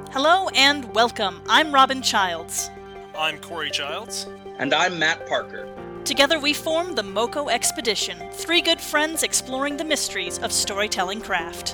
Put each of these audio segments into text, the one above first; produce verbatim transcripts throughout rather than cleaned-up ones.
Hello and welcome. I'm Robin Childs. I'm Corey Childs. And I'm Matt Parker. Together we form the MoCo Expedition, three good friends exploring the mysteries of storytelling craft.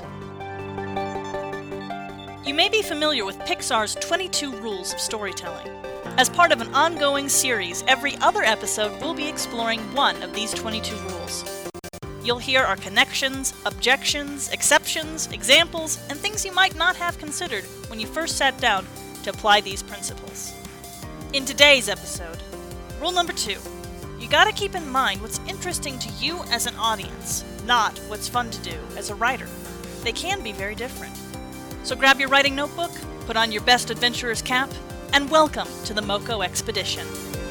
You may be familiar with Pixar's twenty-two Rules of Storytelling. As part of an ongoing series, every other episode will be exploring one of these twenty-two rules. You'll hear our connections, objections, exceptions, examples, and things you might not have considered when you first sat down to apply these principles. In today's episode, rule number two, you gotta keep in mind what's interesting to you as an audience, not what's fun to do as a writer. They can be very different. So grab your writing notebook, put on your best adventurer's cap, and welcome to the MoCo Expedition.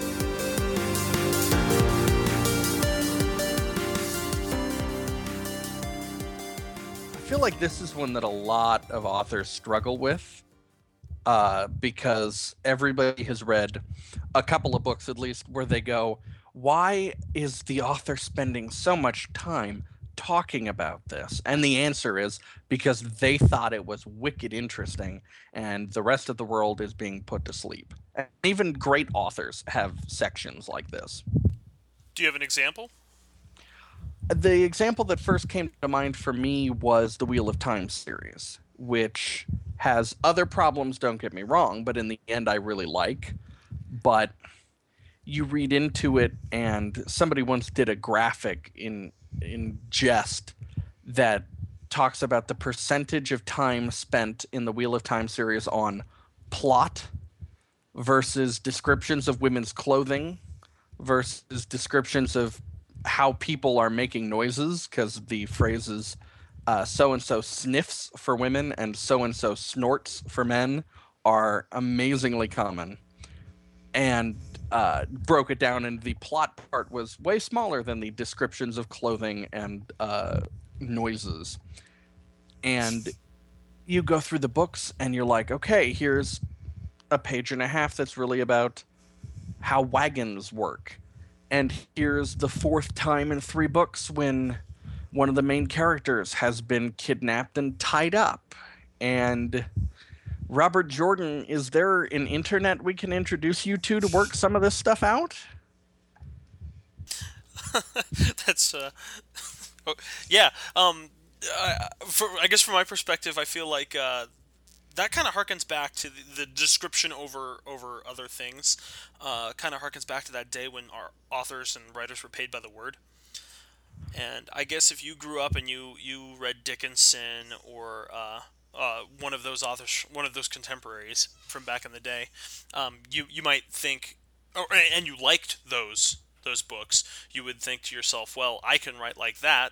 I feel like this is one that a lot of authors struggle with uh, because everybody has read a couple of books at least where they go, why is the author spending so much time talking about this? And the answer is because they thought it was wicked interesting and the rest of the world is being put to sleep. And even great authors have sections like this. Do you have an example? The example that first came to mind for me was the Wheel of Time series, which has other problems, don't get me wrong, but in the end I really like. But you read into it, and somebody once did a graphic in in jest that talks about the percentage of time spent in the Wheel of Time series on plot versus descriptions of women's clothing versus descriptions of how people are making noises, because the phrases uh, so-and-so sniffs for women and so-and-so snorts for men are amazingly common. And uh, broke it down, and the plot part was way smaller than the descriptions of clothing and uh, noises. And you go through the books, and you're like, okay, here's a page and a half that's really about how wagons work. And here's the fourth time in three books when one of the main characters has been kidnapped and tied up. And Robert Jordan, is there an internet we can introduce you to to work some of this stuff out? That's, uh... oh, yeah, um... I, for, I guess from my perspective, I feel like, uh... that kind of harkens back to the, the description over over other things. Uh, kind of harkens back to that day when our authors and writers were paid by the word. And I guess if you grew up and you, you read Dickinson or uh, uh, one of those authors, one of those contemporaries from back in the day, um, you you might think, or, and you liked those those books, you would think to yourself, well, I can write like that.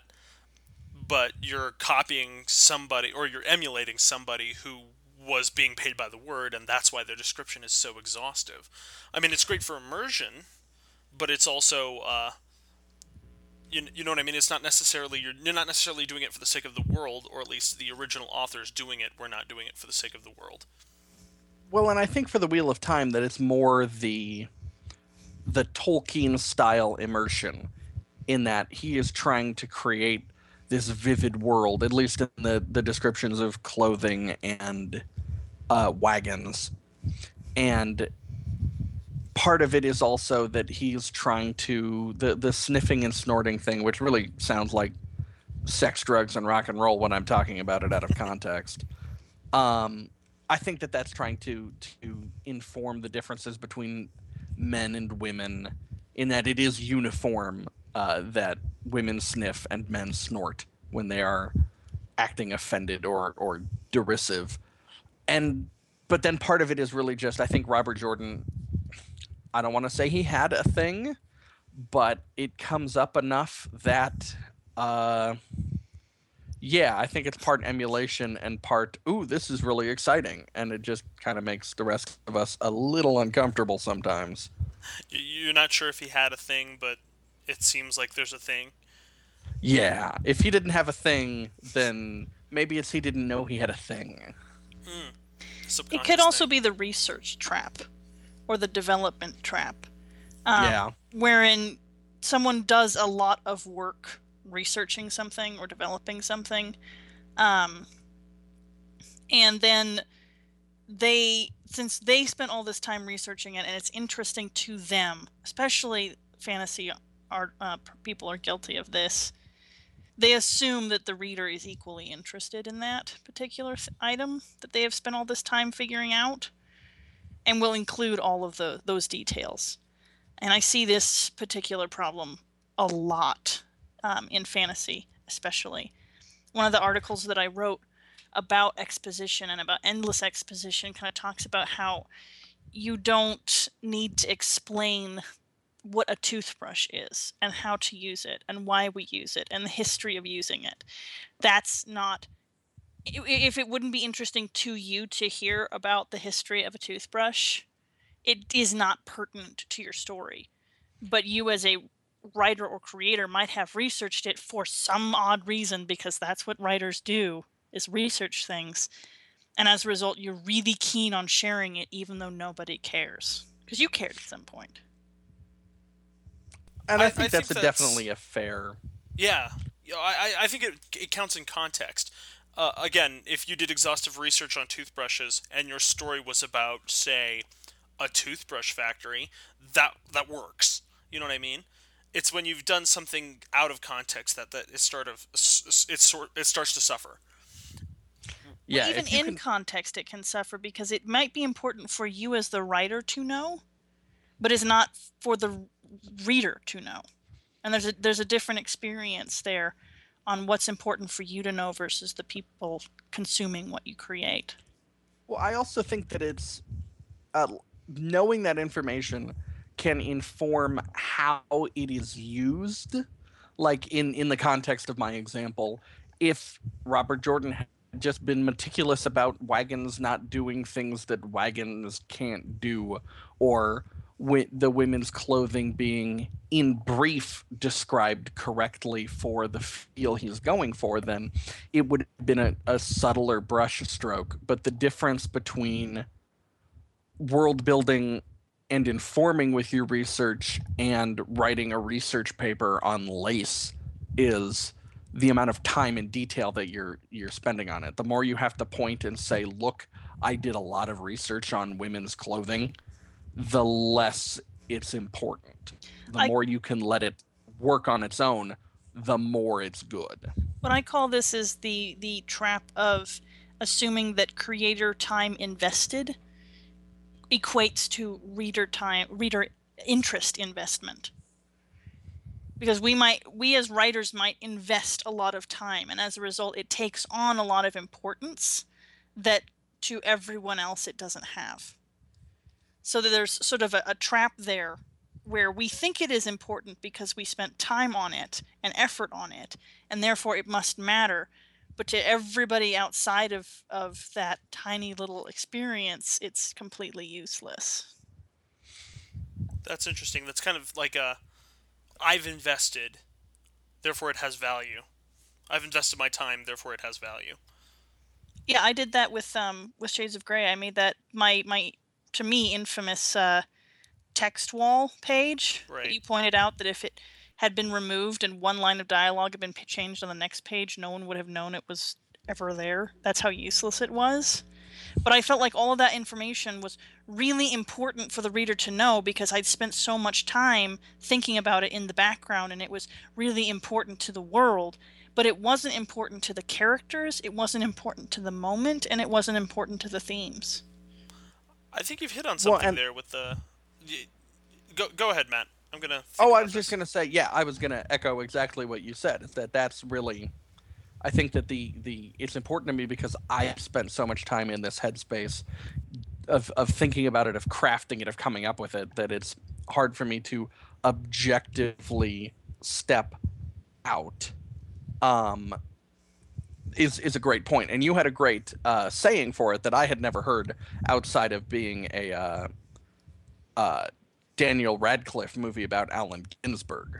But you're copying somebody, or you're emulating somebody who was being paid by the word, and that's why their description is so exhaustive. I mean, it's great for immersion, but it's also, uh, you, you know what I mean? It's not necessarily, you're, you're not necessarily doing it for the sake of the world, or at least the original authors doing it were not doing it for the sake of the world. Well, and I think for the Wheel of Time that it's more the the Tolkien-style immersion, in that he is trying to create this vivid world, at least in the, the descriptions of clothing and uh, wagons. And part of it is also that he's trying to, the, the sniffing and snorting thing, which really sounds like sex, drugs, and rock and roll when I'm talking about it out of context. Um, I think that that's trying to, to inform the differences between men and women, in that it is uniform uh, that women sniff and men snort when they are acting offended or, or derisive. And but then part of it is really just, I think Robert Jordan, I don't want to say he had a thing, but it comes up enough that, uh, yeah, I think it's part emulation and part, ooh, this is really exciting. And it just kind of makes the rest of us a little uncomfortable sometimes. You're not sure if he had a thing, but it seems like there's a thing. Yeah, if he didn't have a thing, then maybe it's he didn't know he had a thing. Mm. It could also thing. be the research trap, or the development trap. Um, yeah. Wherein someone does a lot of work researching something or developing something, um, and then they, since they spent all this time researching it and it's interesting to them, especially fantasy art uh, people are guilty of this, they assume that the reader is equally interested in that particular th- item that they have spent all this time figuring out, and will include all of the those details. And I see this particular problem a lot um, in fantasy, especially. One of the articles that I wrote about exposition and about endless exposition kind of talks about how you don't need to explain what a toothbrush is and how to use it and why we use it and the history of using it. That's not, if it wouldn't be interesting to you to hear about the history of a toothbrush, it is not pertinent to your story. But you as a writer or creator might have researched it for some odd reason, because that's what writers do, is research things. And as a result, you're really keen on sharing it even though nobody cares. Because you cared at some point. And I, I- think I that's think a that's- definitely a fair. Yeah, you know, I, I think it, it counts in context. Uh, again, if you did exhaustive research on toothbrushes and your story was about, say, a toothbrush factory, that that works. You know what I mean? It's when you've done something out of context that that it sort of it sort it starts to suffer. Yeah, Well, even if you in can, context, it can suffer because it might be important for you as the writer to know, but is not for the reader to know. And there's a there's a different experience there on what's important for you to know versus the people consuming what you create. well, I also think that it's uh, knowing that information can inform how it is used. Like in in the context of my example, if Robert Jordan had just been meticulous about wagons not doing things that wagons can't do, or wi- the women's clothing being in brief described correctly for the feel he's going for, then it would have been a, a subtler brush stroke. But the difference between world building and informing with your research and writing a research paper on lace is the amount of time and detail that you're you're spending on it. The more you have to point and say, look, I did a lot of research on women's clothing, the less it's important. The I- more you can let it work on its own, the more it's good. What I call this is the the trap of assuming that creator time invested equates to reader time reader interest investment. Because we might we as writers might invest a lot of time, and as a result it takes on a lot of importance that to everyone else it doesn't have. So that there's sort of a, a trap there where we think it is important because we spent time on it and effort on it, and therefore it must matter. But to everybody outside of, of that tiny little experience, it's completely useless. That's interesting. That's kind of like a I've invested, therefore it has value. I've invested my time, therefore it has value. Yeah, I did that with um with Shades of Grey. I made that my my to me infamous uh, text wall page Right. that you pointed out that if it had been removed and one line of dialogue had been p- changed on the next page, no one would have known it was ever there. That's how useless it was. But I felt like all of that information was really important for the reader to know because I'd spent so much time thinking about it in the background, and it was really important to the world. But it wasn't important to the characters, it wasn't important to the moment, and it wasn't important to the themes. I think you've hit on Well, something and- there with the. y- Go go ahead, Matt. I'm gonna. think Oh, I about was this. just gonna say, yeah, I was gonna echo exactly what you said. Is that that's really, I think that the the it's important to me because I spent so much time in this headspace of of thinking about it, of crafting it, of coming up with it, that it's hard for me to objectively step out. Um, is is a great point, and you had a great uh, saying for it that I had never heard outside of being a uh, uh, Daniel Radcliffe movie about Allen Ginsberg.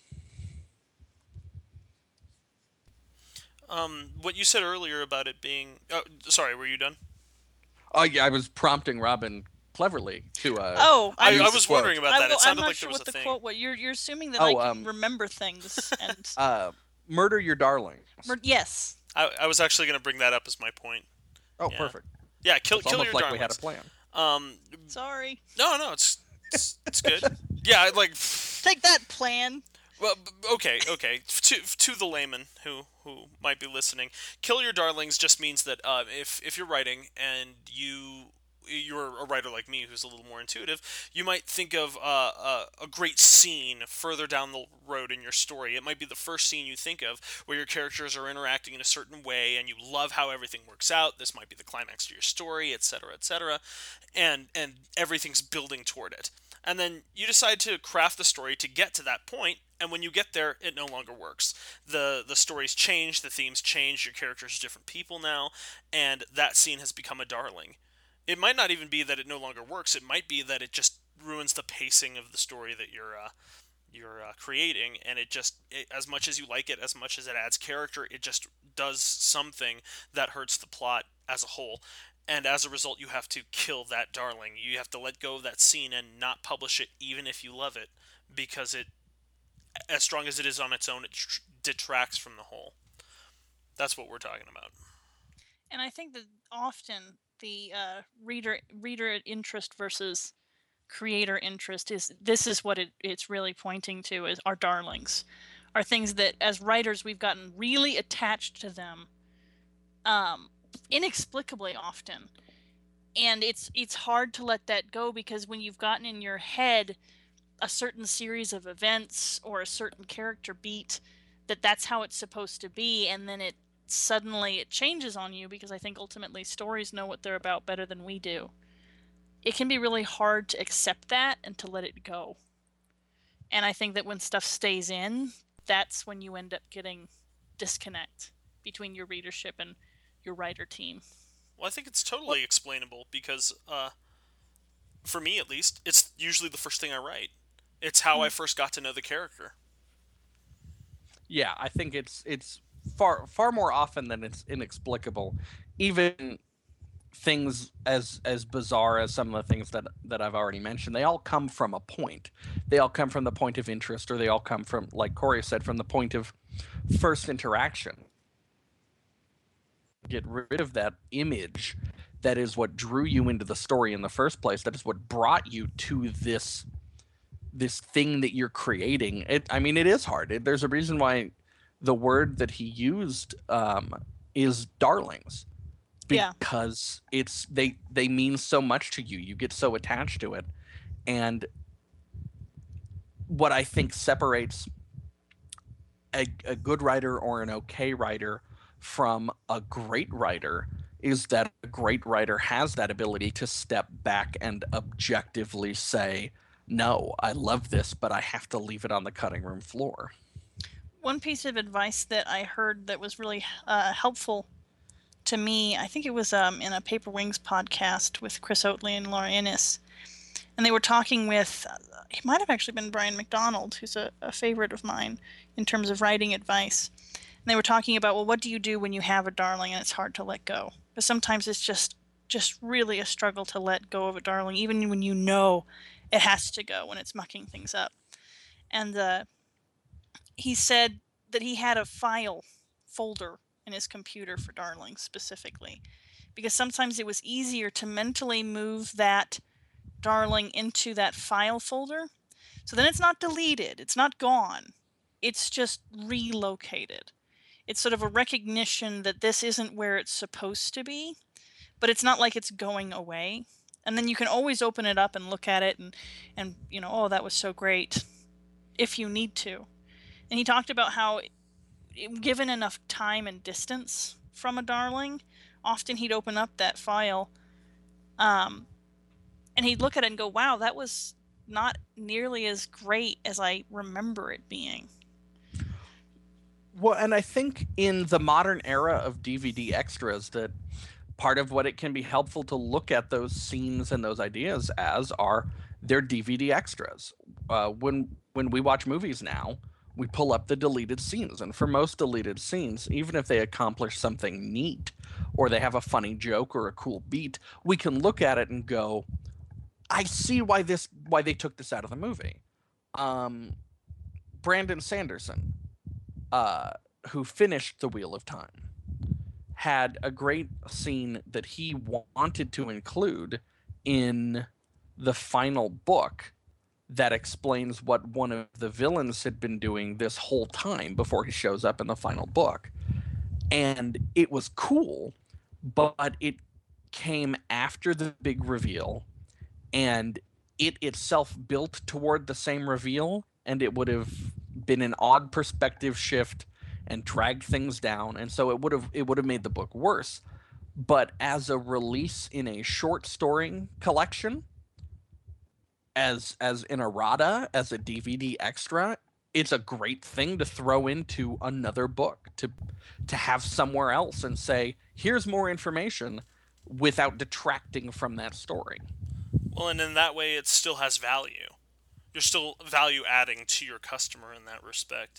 Um, what you said earlier about it being. Oh, sorry. Were you done? Oh yeah, I was prompting Robin cleverly to. Uh, Oh, I, use I the was quote. wondering about I that. will, It sounded I'm not like sure there was what a the thing. quote. What you're you're assuming that Oh, I can um, remember things and Uh, murder your darling. Mer- yes. I, I was actually going to bring that up as my point. Oh, yeah. perfect. Yeah, kill It's kill almost your like we had a darlings. plan. Um, Sorry. no, no, it's it's, it's good. Yeah, like Take that, plan. well, b- okay, okay. To to the layman who who might be listening, kill your darlings just means that uh, if if you're writing and you you're a writer like me who's a little more intuitive, you might think of uh, a, a great scene further down the road in your story. It might be the first scene you think of where your characters are interacting in a certain way and you love how everything works out. This might be the climax to your story, et cetera, et cetera, and and everything's building toward it. And then you decide to craft the story to get to that point, and when you get there, it no longer works. The the stories change, the themes change, your characters are different people now, and that scene has become a darling. It might not even be that it no longer works. It might be that it just ruins the pacing of the story that you're uh, you're uh, creating, and it just it, as much as you like it, as much as it adds character, it just does something that hurts the plot as a whole. And as a result, you have to kill that darling. You have to let go of that scene and not publish it, even if you love it, because it, as strong as it is on its own, it tr- detracts from the whole. That's what we're talking about. And I think that often the uh, reader reader interest versus creator interest is this is what it, it's really pointing to is our darlings, are things that as writers we've gotten really attached to them, um, inexplicably often, and it's it's hard to let that go because when you've gotten in your head a certain series of events or a certain character beat that that's how it's supposed to be, and then it suddenly it changes on you because I think ultimately stories know what they're about better than we do. It can be really hard to accept that and to let it go. And I think that when stuff stays in, that's when you end up getting disconnect between your readership and your writer team. Well, I think it's totally explainable because, uh, for me at least, it's usually the first thing I write. It's how I first got to know the character. Yeah, I think it's it's far far more often than it's inexplicable. Even things as as bizarre as some of the things that that I've already mentioned, they all come from a point. They all come from the point of interest, or they all come from, like Corey said, from the point of first interaction. Get rid of that image that is what drew you into the story in the first place. That is what brought you to this this thing that you're creating. It, I mean, it is hard. It, there's a reason why the word that he used um, is darlings, because yeah. it's they they mean so much to you. You get so attached to it, and what I think separates a, a good writer or an okay writer from a great writer is that a great writer has that ability to step back and objectively say, no, I love this, but I have to leave it on the cutting room floor. One piece of advice that I heard that was really uh, helpful to me, I think it was um, in a Paper Wings podcast with Chris Oatley and Laura Innes. And they were talking with, uh, it might have actually been Brian McDonald, who's a, a favorite of mine in terms of writing advice. And they were talking about, well, what do you do when you have a darling and it's hard to let go? Because sometimes it's just just really a struggle to let go of a darling, even when you know it has to go, when it's mucking things up. And uh, he said that he had a file folder in his computer for darlings specifically, because sometimes it was easier to mentally move that darling into that file folder. So then it's not deleted, it's not gone, it's just relocated. It's sort of a recognition that this isn't where it's supposed to be, but it's not like it's going away. And then you can always open it up and look at it and, and you know, oh, that was so great, if you need to. And he talked about how, given enough time and distance from a darling, often he'd open up that file um, and he'd look at it and go, wow, that was not nearly as great as I remember it being. Well, and I think in the modern era of D V D extras, that part of what it can be helpful to look at those scenes and those ideas as are they're D V D extras. Uh, when when we watch movies now, we pull up the deleted scenes, and for most deleted scenes, even if they accomplish something neat or they have a funny joke or a cool beat, we can look at it and go, I see why this why they took this out of the movie. Um, Brandon Sanderson, uh, who finished The Wheel of Time, had a great scene that he wanted to include in the final book that explains what one of the villains had been doing this whole time before he shows up in the final book. And it was cool, but it came after the big reveal, and it itself built toward the same reveal, and it would have been an odd perspective shift and dragged things down, and so it would have it would have made the book worse. But as a release in a short story collection, as as an errata, as a D V D extra, it's a great thing to throw into another book, to to have somewhere else and say, here's more information without detracting from that story. Well, and in that way, it still has value. You're still value adding to your customer in that respect.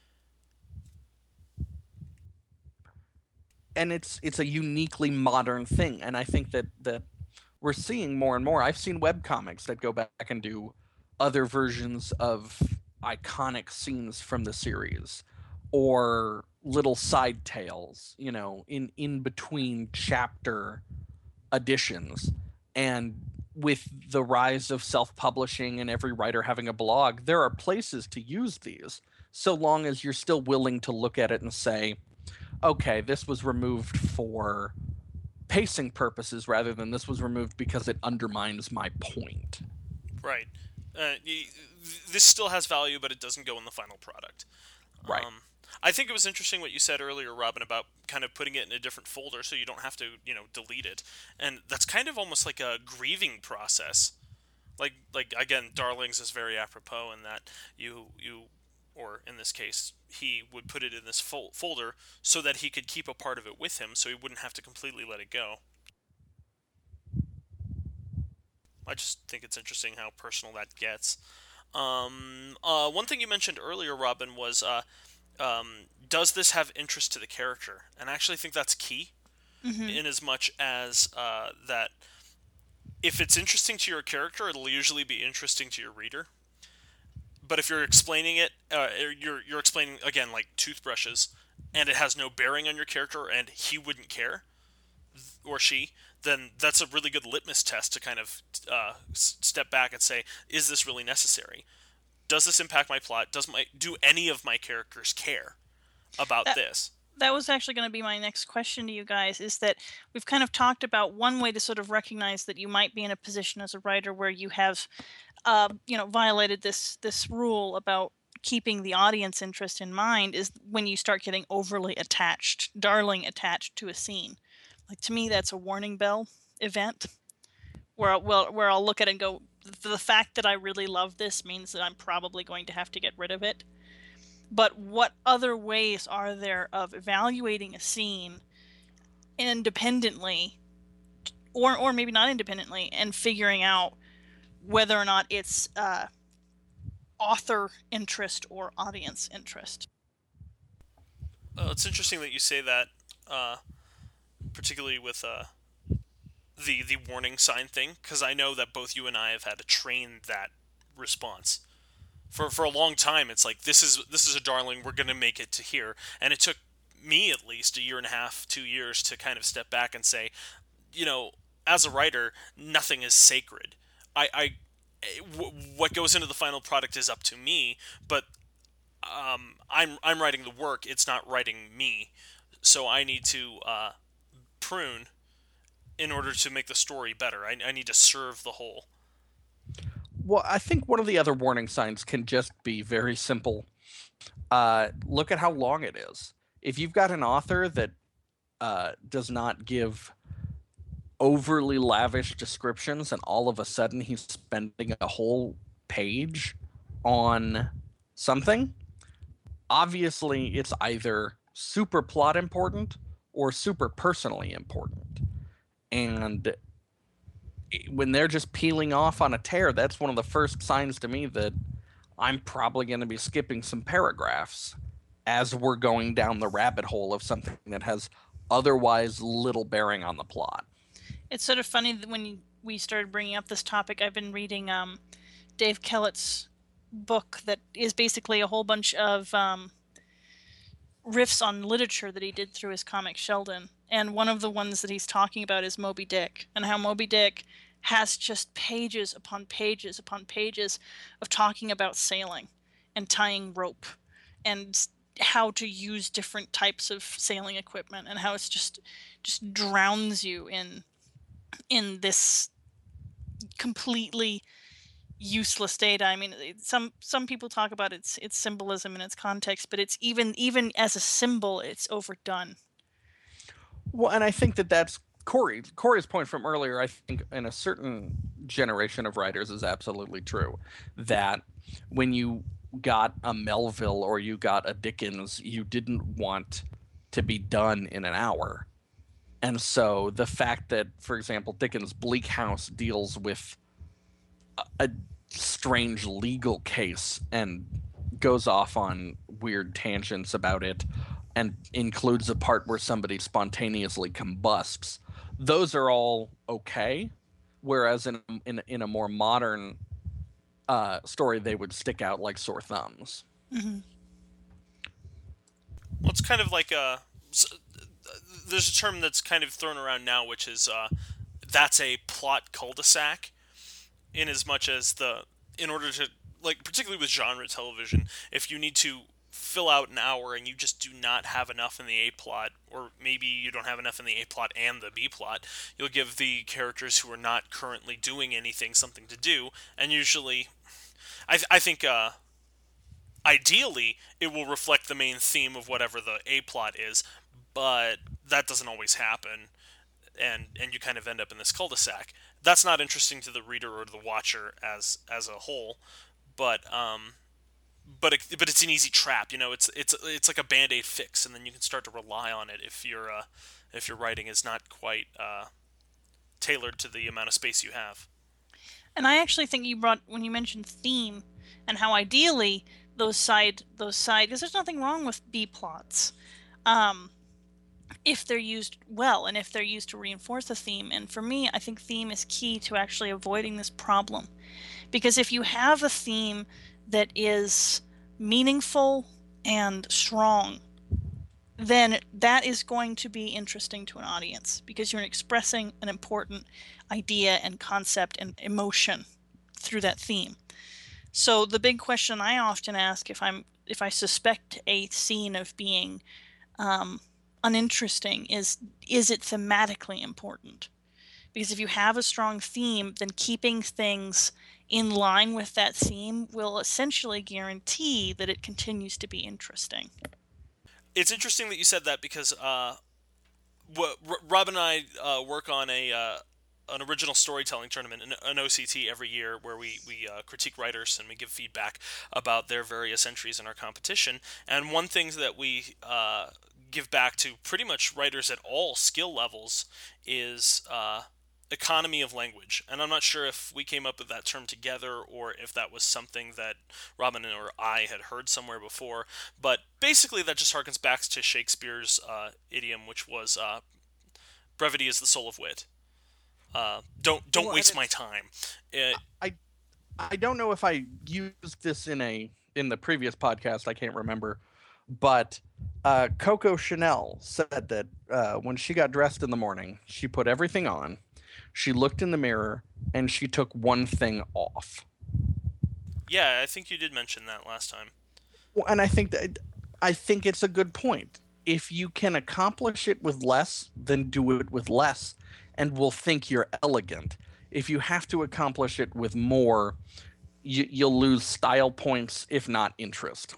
And it's it's a uniquely modern thing, and I think that that we're seeing more and more. I've seen webcomics that go back and do other versions of iconic scenes from the series, or little side tales, you know, in in between chapter additions. And with the rise of self-publishing and every writer having a blog, there are places to use these, so long as you're still willing to look at it and say, okay, this was removed for pacing purposes rather than this was removed because it undermines my point. Right. Uh, this still has value, but it doesn't go in the final product. Right. Um, I think it was interesting what you said earlier, Robin, about kind of putting it in a different folder so you don't have to, you know, delete it. And that's kind of almost like a grieving process. Like, like again, Darlings is very apropos in that you, you, or in this case, he would put it in this fol- folder so that he could keep a part of it with him so he wouldn't have to completely let it go. I just think it's interesting how personal that gets. Um, uh, one thing you mentioned earlier, Robin, was uh, um, does this have interest to the character? And I actually think that's key, mm-hmm. in as much as uh, that if it's interesting to your character, it'll usually be interesting to your reader. But if you're explaining it, uh, you're you're explaining, again, like toothbrushes, and it has no bearing on your character, and he wouldn't care, or she, then that's a really good litmus test to kind of uh, step back and say, is this really necessary? Does this impact my plot? Does my do any of my characters care about that, this? That was actually going to be my next question to you guys, is that we've kind of talked about one way to sort of recognize that you might be in a position as a writer where you have Uh, you know, violated this this rule about keeping the audience interest in mind, is when you start getting overly attached, darling attached to a scene. Like, to me, that's a warning bell event, where I'll, well, where I'll look at it and go, the fact that I really love this means that I'm probably going to have to get rid of it. But what other ways are there of evaluating a scene independently, or or maybe not independently, and figuring out whether or not it's uh, author interest or audience interest? Well, it's interesting that you say that, uh, particularly with uh, the the warning sign thing, because I know that both you and I have had to train that response. For for a long time, it's like, this is this is a darling, we're going to make it to here. And it took me at least a year and a half, two years to kind of step back and say, you know, as a writer, nothing is sacred. I, I w- what goes into the final product is up to me, but um, I'm I'm writing the work. It's not writing me, so I need to uh, prune in order to make the story better. I, I need to serve the whole. Well, I think one of the other warning signs can just be very simple. Uh, look at how long it is. If you've got an author that uh, does not give overly lavish descriptions, and all of a sudden he's spending a whole page on something, obviously it's either super plot important or super personally important. And when they're just peeling off on a tear, that's one of the first signs to me that I'm probably going to be skipping some paragraphs as we're going down the rabbit hole of something that has otherwise little bearing on the plot. It's sort of funny that when you, we started bringing up this topic, I've been reading um, Dave Kellett's book that is basically a whole bunch of um, riffs on literature that he did through his comic Sheldon. And one of the ones that he's talking about is Moby Dick, and how Moby Dick has just pages upon pages upon pages of talking about sailing and tying rope and how to use different types of sailing equipment, and how it's just just drowns you in in this completely useless data. I mean, some some people talk about its its symbolism and its context, but it's even even as a symbol, it's overdone. Well, and I think that that's Corey. Corey's point from earlier, I think, in a certain generation of writers is absolutely true. That when you got a Melville or you got a Dickens, you didn't want to be done in an hour. And so the fact that, for example, Dickens' Bleak House deals with a, a strange legal case and goes off on weird tangents about it, and includes a part where somebody spontaneously combusts, those are all okay. Whereas in in, in a more modern uh, story, they would stick out like sore thumbs. Mm-hmm. Well, it's kind of like a... There's a term that's kind of thrown around now, which is uh, that's a plot cul-de-sac, in as much as the... In order to... Like, particularly with genre television, if you need to fill out an hour and you just do not have enough in the A plot, or maybe you don't have enough in the A plot and the B plot, you'll give the characters who are not currently doing anything something to do, and usually, I, th- I think, uh, ideally, it will reflect the main theme of whatever the A plot is, but that doesn't always happen, and and you kind of end up in this cul-de-sac. That's not interesting to the reader or the watcher as as a whole, but um, but it, but it's an easy trap. You know, it's it's it's like a Band-Aid fix, and then you can start to rely on it if your uh, if your writing is not quite uh, tailored to the amount of space you have. And I actually think you brought, when you mentioned theme and how ideally those side those side because there's nothing wrong with B plots, um, if they're used well and if they're used to reinforce a theme. And for me, I think theme is key to actually avoiding this problem, because if you have a theme that is meaningful and strong, then that is going to be interesting to an audience, because you're expressing an important idea and concept and emotion through that theme. So the big question I often ask, if I'm if I suspect a scene of being um, uninteresting, is is it thematically important? Because if you have a strong theme, then keeping things in line with that theme will essentially guarantee that it continues to be interesting. It's interesting that you said that, because uh, what, Rob and I uh, work on a uh, an original storytelling tournament, an, an O C T, every year, where we, we uh, critique writers and we give feedback about their various entries in our competition. And one thing that we uh, give back to pretty much writers at all skill levels is uh, economy of language. And I'm not sure if we came up with that term together or if that was something that Robin or I had heard somewhere before. But basically that just harkens back to Shakespeare's uh, idiom, which was uh, brevity is the soul of wit. Uh, don't don't well, waste my time. Uh, I I don't know if I used this in a in the previous podcast. I can't remember, but uh, Coco Chanel said that uh, when she got dressed in the morning, she put everything on, she looked in the mirror, and she took one thing off. Yeah, I think you did mention that last time. Well, and I think that I think it's a good point. If you can accomplish it with less, then do it with less, and we'll think you're elegant. If you have to accomplish it with more, you, you'll lose style points, if not interest.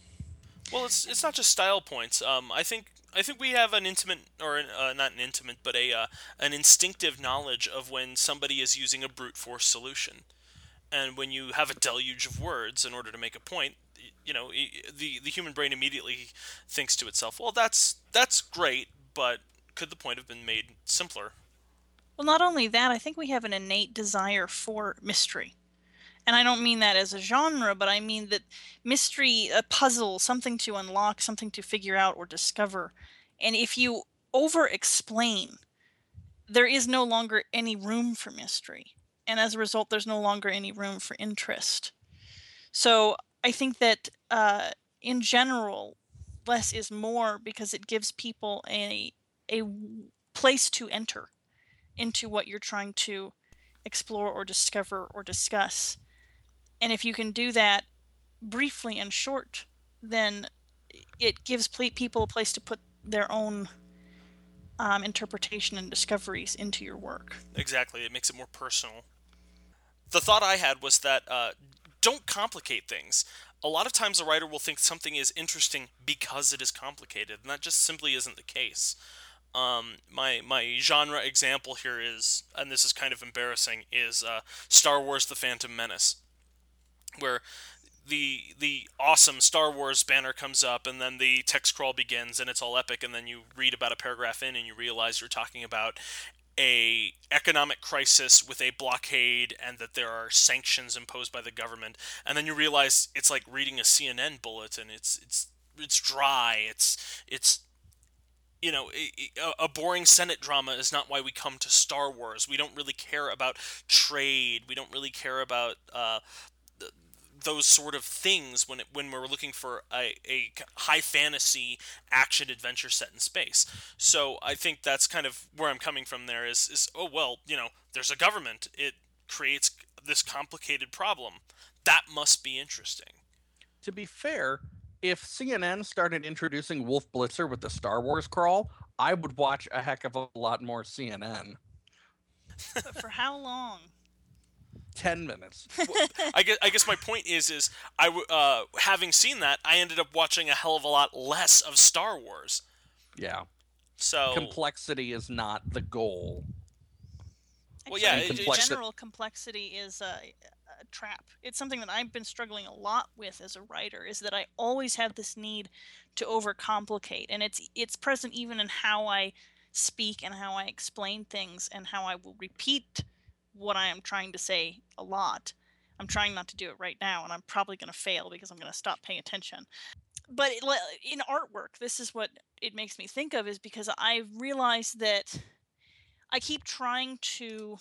Well, it's it's not just style points. Um, I think I think we have an intimate, or uh, not an intimate, but a uh, an instinctive knowledge of when somebody is using a brute force solution, and when you have a deluge of words in order to make a point, you know, the the human brain immediately thinks to itself, well, that's that's great, but could the point have been made simpler? Well, not only that, I think we have an innate desire for mystery. And I don't mean that as a genre, but I mean that mystery, a puzzle, something to unlock, something to figure out or discover. And if you over-explain, there is no longer any room for mystery. And as a result, there's no longer any room for interest. So I think that uh, in general, less is more because it gives people a a place to enter into what you're trying to explore or discover or discuss. And if you can do that briefly and short, then it gives people a place to put their own um, interpretation and discoveries into your work. Exactly. It makes it more personal. The thought I had was that uh, don't complicate things. A lot of times a writer will think something is interesting because it is complicated, and that just simply isn't the case. Um, my my genre example here is, and this is kind of embarrassing, is uh, Star Wars: The Phantom Menace, where the the awesome Star Wars banner comes up, and then the text crawl begins, and it's all epic, and then you read about a paragraph in, and you realize you're talking about a economic crisis with a blockade, and that there are sanctions imposed by the government, and then you realize it's like reading a C N N bulletin. It's it's it's dry. It's it's you know, a boring Senate drama is not why we come to Star Wars. We don't really care about trade. We don't really care about uh, those sort of things when it, when we're looking for a, a high fantasy action adventure set in space. So I think that's kind of where I'm coming from there is, is oh, well, you know, there's a government. It creates this complicated problem. That must be interesting. To be fair, if C N N started introducing Wolf Blitzer with the Star Wars crawl, I would watch a heck of a lot more C N N. But for how long? Ten minutes. Well, I guess I guess my point is is I w- uh, having seen that, I ended up watching a hell of a lot less of Star Wars. Yeah. So complexity is not the goal. Well, yeah, it, in general, complexity is a, a trap. It's something that I've been struggling a lot with as a writer, is that I always have this need to overcomplicate, and it's it's present even in how I speak and how I explain things and how I will repeat what I am trying to say a lot. I'm trying not to do it right now, and I'm probably going to fail because I'm going to stop paying attention. But it, in artwork, this is what it makes me think of, is because I realize that I keep trying to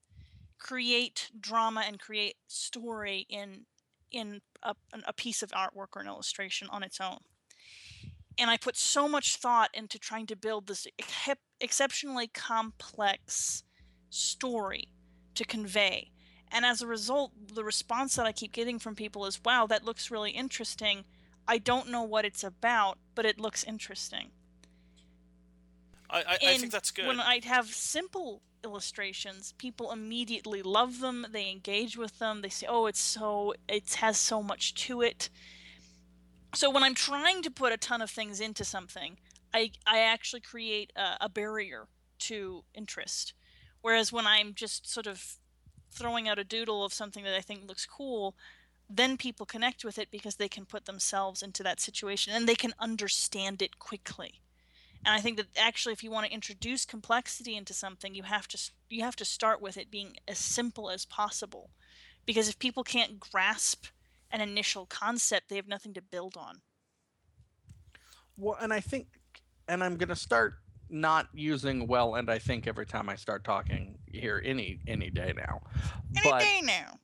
create drama and create story in in a, a piece of artwork or an illustration on its own. And I put so much thought into trying to build this ex- exceptionally complex story to convey. And as a result, the response that I keep getting from people is, wow, that looks really interesting. I don't know what it's about, but it looks interesting. I, I, I think that's good. When I have simple illustrations, people immediately love them. They engage with them. They say, oh, it's so, it has so much to it. So when I'm trying to put a ton of things into something, I, I actually create a, a barrier to interest. Whereas when I'm just sort of throwing out a doodle of something that I think looks cool, then people connect with it because they can put themselves into that situation and they can understand it quickly. And I think that actually, if you want to introduce complexity into something, you have to you have to start with it being as simple as possible. Because if people can't grasp an initial concept, they have nothing to build on. Well, and I think, and I'm going to start not using well and I think every time I start talking here any any day now. Any but day now.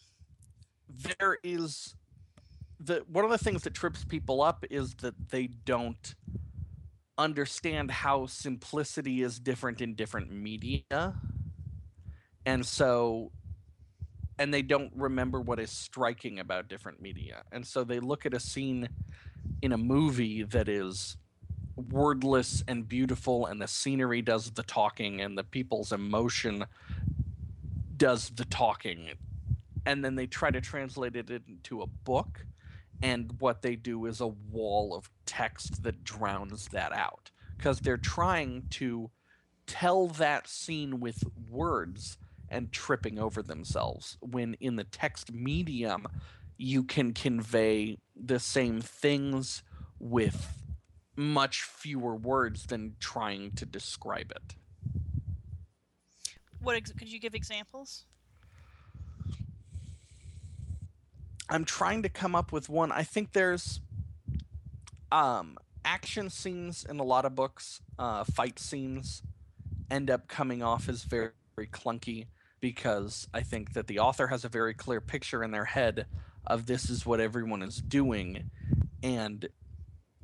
There is the one of the things that trips people up is that they don't understand how simplicity is different in different media. And so and they don't remember what is striking about different media. And so they look at a scene in a movie that is wordless and beautiful, and the scenery does the talking and the people's emotion does the talking, and then they try to translate it into a book, and what they do is a wall of text that drowns that out, because they're trying to tell that scene with words and tripping over themselves, when in the text medium you can convey the same things with much fewer words than trying to describe it. What ex- could you give examples? I'm trying to come up with one. I think there's um, action scenes in a lot of books, uh, fight scenes end up coming off as very, very clunky, because I think that the author has a very clear picture in their head of this is what everyone is doing, and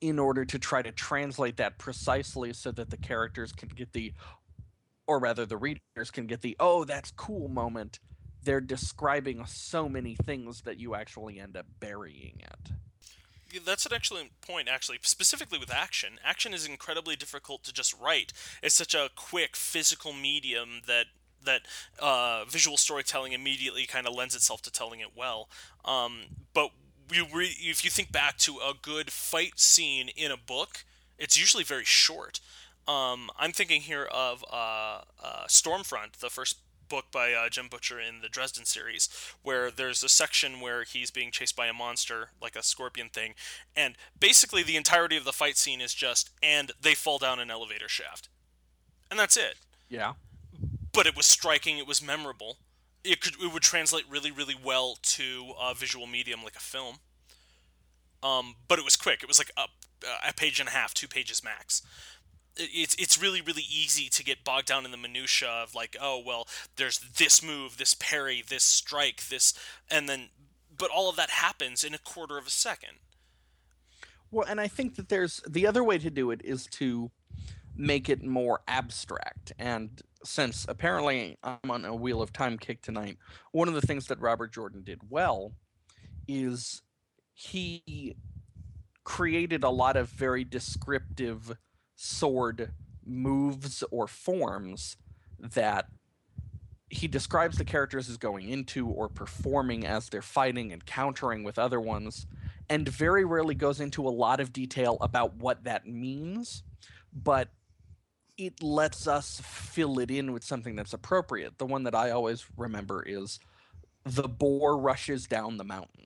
in order to try to translate that precisely so that the characters can get the, or rather the readers can get the, oh, that's cool moment. They're describing so many things that you actually end up burying it. That's an excellent point, actually. Specifically with action. Action is incredibly difficult to just write. It's such a quick, physical medium that that uh, visual storytelling immediately kind of lends itself to telling it well. Um, but you re- if you think back to a good fight scene in a book, it's usually very short. Um, I'm thinking here of uh, uh, Stormfront, the first book by uh, Jim Butcher in the Dresden series, where there's a section where he's being chased by a monster, like a scorpion thing, and basically the entirety of the fight scene is just, and they fall down an elevator shaft. And that's it. Yeah. But it was striking, it was memorable. It could it would translate really, really well to a visual medium like a film. Um, but it was quick. It was like a, a page and a half, two pages max. It's it's really, really easy to get bogged down in the minutia of like, oh, well, there's this move, this parry, this strike, this, and then, but all of that happens in a quarter of a second. Well, and I think that there's, the other way to do it is to make it more abstract. And since apparently I'm on a Wheel of Time kick tonight, one of the things that Robert Jordan did well is he created a lot of very descriptive sword moves or forms that he describes the characters as going into or performing as they're fighting and countering with other ones, and very rarely goes into a lot of detail about what that means, but it lets us fill it in with something that's appropriate. The one that I always remember is the boar rushes down the mountain.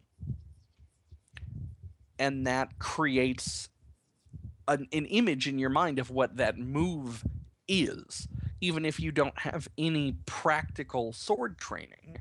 And that creates an, an image in your mind of what that move is, even if you don't have any practical sword training.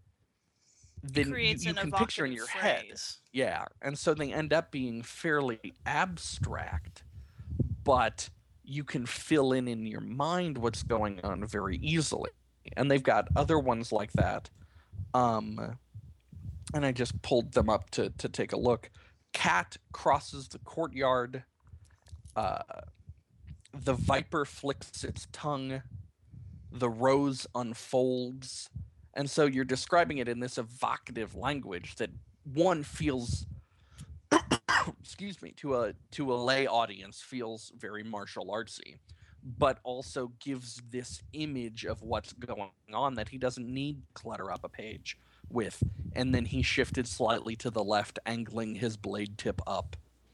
Then you, you can picture in your phrase. head. Yeah, and so they end up being fairly abstract, but you can fill in in your mind what's going on very easily. And they've got other ones like that. Um, and I just pulled them up to, to take a look. Cat crosses the courtyard. Uh, the viper flicks its tongue. The rose unfolds. And so you're describing it in this evocative language that one feels excuse me, to a to a lay audience feels very martial artsy, but also gives this image of what's going on that he doesn't need to clutter up a page with. And then he shifted slightly to the left, angling his blade tip up.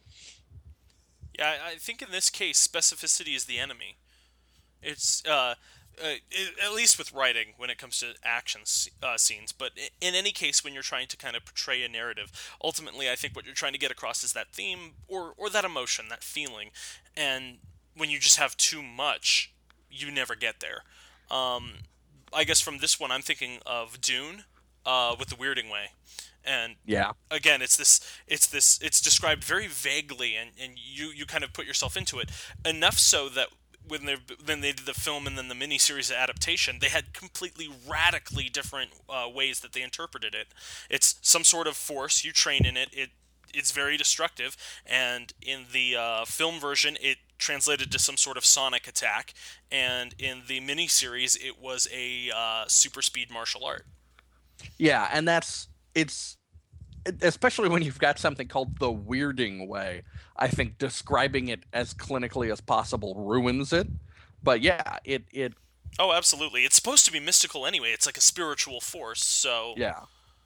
Yeah, I think in this case, specificity is the enemy. It's uh, uh, it, at least with writing when it comes to action uh, scenes, but in any case, when you're trying to kind of portray a narrative, ultimately, I think what you're trying to get across is that theme or or that emotion, that feeling, and when you just have too much, you never get there. Um, I guess from this one, I'm thinking of Dune uh, with the Weirding Way. And yeah, again, it's this, it's this, it's described very vaguely, and, and you, you kind of put yourself into it enough so that when they then they did the film and then the miniseries adaptation, they had completely radically different uh, ways that they interpreted it. It's some sort of force, you train in it, it it's very destructive, and in the uh, film version, it translated to some sort of sonic attack, and in the miniseries, it was a uh, super speed martial art. Yeah, and that's it's especially when you've got something called the Weirding Way. I think describing it as clinically as possible ruins it. But yeah, it it. Oh, absolutely! It's supposed to be mystical anyway. It's like a spiritual force. So yeah.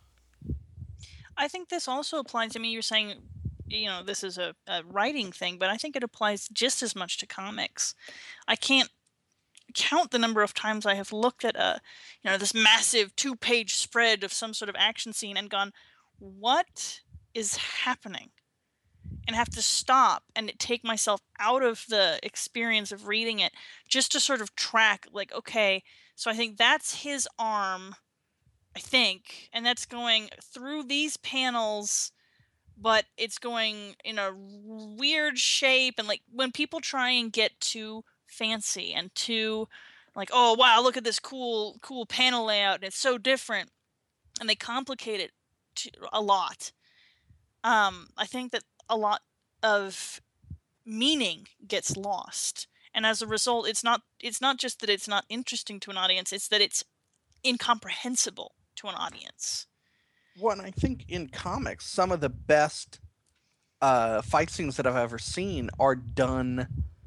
I think this also applies. I mean, you're saying, you know, this is a, a writing thing, but I think it applies just as much to comics. I can't count the number of times I have looked at a, you know, this massive two-page spread of some sort of action scene and gone, what is happening? And have to stop and take myself out of the experience of reading it just to sort of track, like, okay, so I think that's his arm, I think, and that's going through these panels, but it's going in a weird shape. And like when people try and get too fancy and too like, oh wow, look at this cool cool panel layout and it's so different, and they complicate it to, a lot. um I think that a lot of meaning gets lost. And as a result, it's not it's not just that it's not interesting to an audience, it's that it's incomprehensible to an audience. Well, and I think in comics, some of the best uh, fight scenes that I've ever seen are done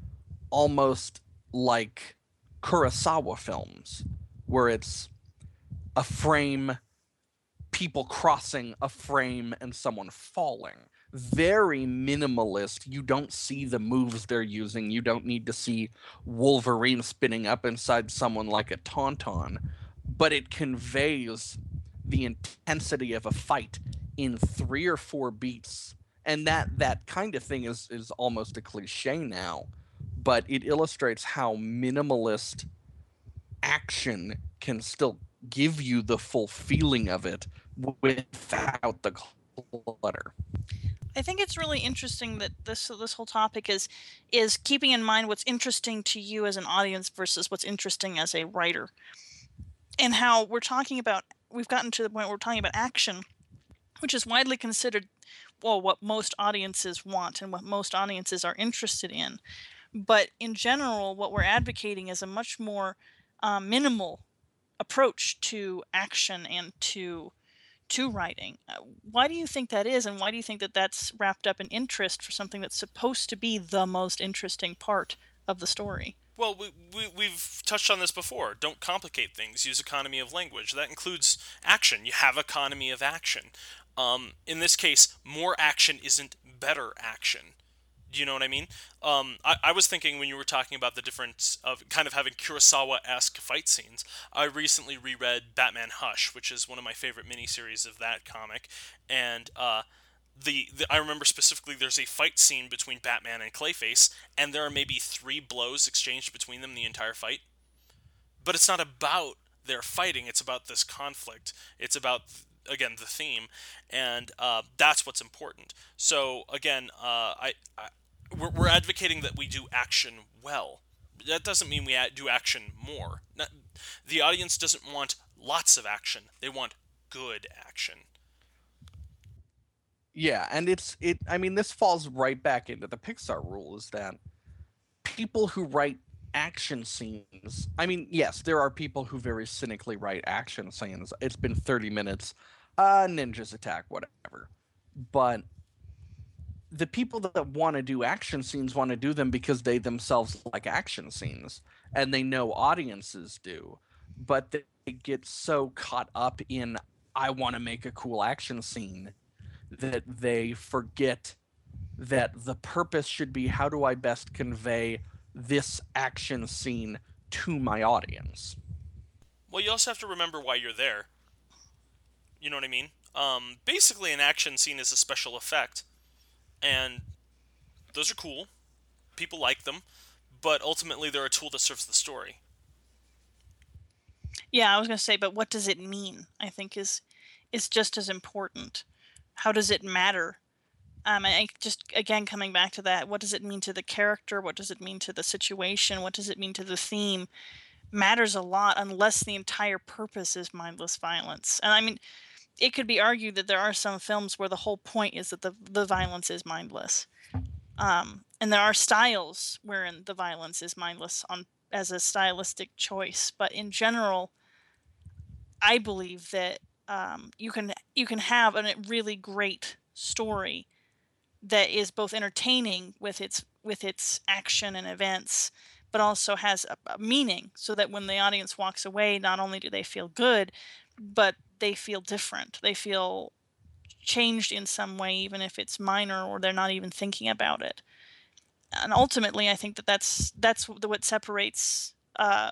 almost like Kurosawa films, where it's a frame, people crossing a frame, and someone falling. Very minimalist. You don't see the moves they're using. You don't need to see Wolverine spinning up inside someone like a tauntaun, but it conveys the intensity of a fight in three or four beats. And that that kind of thing is is almost a cliche now, but it illustrates how minimalist action can still give you the full feeling of it without the clutter. I think it's really interesting that this this whole topic is is keeping in mind what's interesting to you as an audience versus what's interesting as a writer. And how we're talking about we've gotten to the point where we're talking about action, which is widely considered well what most audiences want and what most audiences are interested in. But in general, what we're advocating is a much more uh, minimal approach to action and to to writing. Uh, why do you think that is, and why do you think that that's wrapped up in interest for something that's supposed to be the most interesting part of the story? Well, we, we, we've touched on this before. Don't complicate things. Use economy of language. That includes action. You have economy of action. Um, in this case, more action isn't better action. Do you know what I mean? Um, I, I was thinking when you were talking about the difference of kind of having Kurosawa-esque fight scenes, I recently reread Batman Hush, which is one of my favorite miniseries of that comic, and uh, the, the I remember specifically there's a fight scene between Batman and Clayface, and there are maybe three blows exchanged between them the entire fight. But it's not about their fighting, it's about this conflict. It's about, again, the theme, and uh, that's what's important. So, again, uh, I... I We're, we're advocating that we do action well. That doesn't mean we do action more. Not, the audience doesn't want lots of action. They want good action. Yeah, and it's it. I mean, this falls right back into the Pixar rule: is that people who write action scenes. I mean, yes, there are people who very cynically write action scenes. It's been thirty minutes, uh, ninjas attack, whatever. But the people that want to do action scenes want to do them because they themselves like action scenes, and they know audiences do. But they get so caught up in, I want to make a cool action scene, that they forget that the purpose should be, how do I best convey this action scene to my audience? Well, you also have to remember why you're there. You know what I mean? Um, basically, an action scene is a special effect. And those are cool. People like them. But ultimately, they're a tool that serves the story. Yeah, I was going to say, but what does it mean? I think is is just as important. How does it matter? Um, I just, again, coming back to that, what does it mean to the character? What does it mean to the situation? What does it mean to the theme? Matters a lot unless the entire purpose is mindless violence. And I mean, it could be argued that there are some films where the whole point is that the the violence is mindless, um, and there are styles wherein the violence is mindless on as a stylistic choice. But in general, I believe that um, you can you can have a really great story that is both entertaining with its with its action and events, but also has a, a meaning, so that when the audience walks away, not only do they feel good, but they feel different. They feel changed in some way, even if it's minor or they're not even thinking about it. And ultimately, I think that that's that's what separates uh,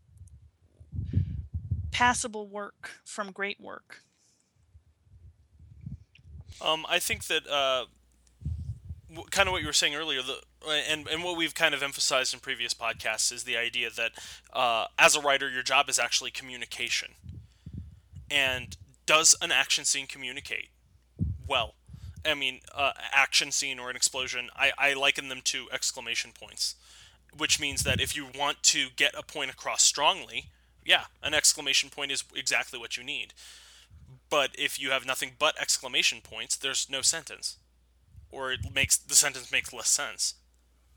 passable work from great work. Um, I think that uh, w- kind of what you were saying earlier, the, and and what we've kind of emphasized in previous podcasts is the idea that uh, as a writer, your job is actually communication. And does an action scene communicate? Well, I mean, uh, action scene or an explosion, I, I liken them to exclamation points, which means that if you want to get a point across strongly, yeah, an exclamation point is exactly what you need. But if you have nothing but exclamation points, there's no sentence, or it makes the sentence makes less sense.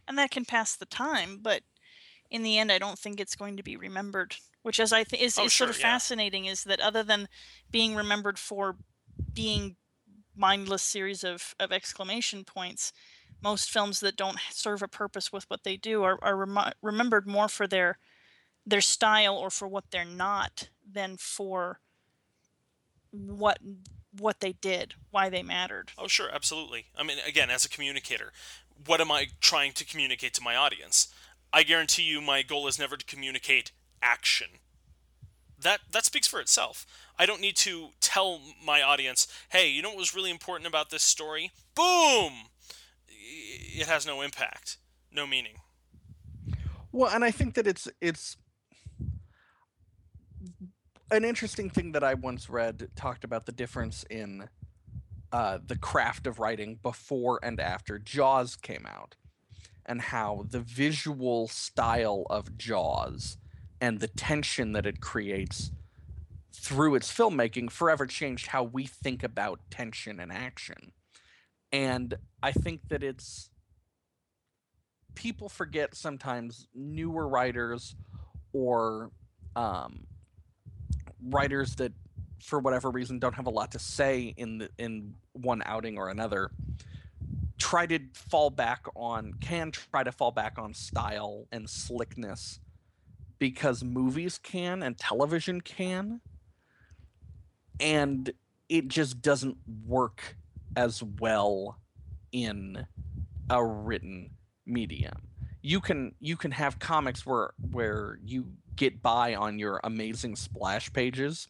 and that can pass the time, but in the end, I don't think it's going to be remembered. Which, as I think, is Oh, is sort sure, of yeah. fascinating, is that other than being remembered for being mindless series of of exclamation points, most films that don't serve a purpose with what they do are are remi- remembered more for their their style or for what they're not than for what what they did, why they mattered. Oh, sure, absolutely. I mean, again, as a communicator, what am I trying to communicate to my audience? I guarantee you my goal is never to communicate action. That that speaks for itself. I don't need to tell my audience, "Hey, you know what was really important about this story?" Boom. It has no impact, no meaning. Well, and I think that it's it's an interesting thing that I once read talked about the difference in uh, the craft of writing before and after Jaws came out, and how the visual style of Jaws and the tension that it creates through its filmmaking forever changed how we think about tension and action. And I think that it's people forget sometimes newer writers or um, writers that for whatever reason don't have a lot to say in the, in one outing or another try to fall back on can try to fall back on style and slickness because movies can and television can, and it just doesn't work as well in a written medium. You can you can have comics where where you get by on your amazing splash pages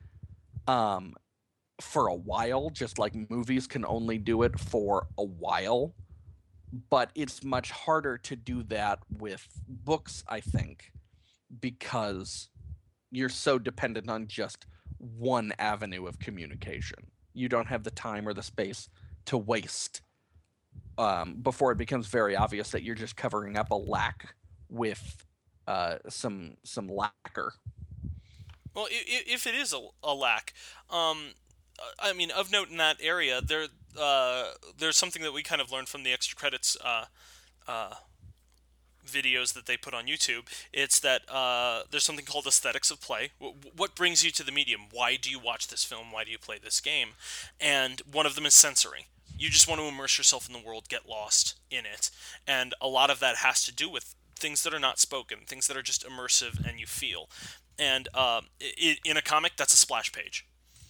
um for a while, just like movies can only do it for a while, but it's much harder to do that with books, I think, because you're so dependent on just one avenue of communication. You don't have the time or the space to waste um, before it becomes very obvious that you're just covering up a lack with uh, some some lacquer. Well, if it is a, a lack, um, I mean, of note in that area, there uh, there's something that we kind of learned from the extra credits uh, uh, videos that they put on YouTube. It's that uh, there's something called aesthetics of play. What brings you to the medium? Why do you watch this film? Why do you play this game? And one of them is sensory. You just want to immerse yourself in the world, get lost in it. And a lot of that has to do with things that are not spoken, things that are just immersive and you feel. And uh, in a comic, that's a splash page.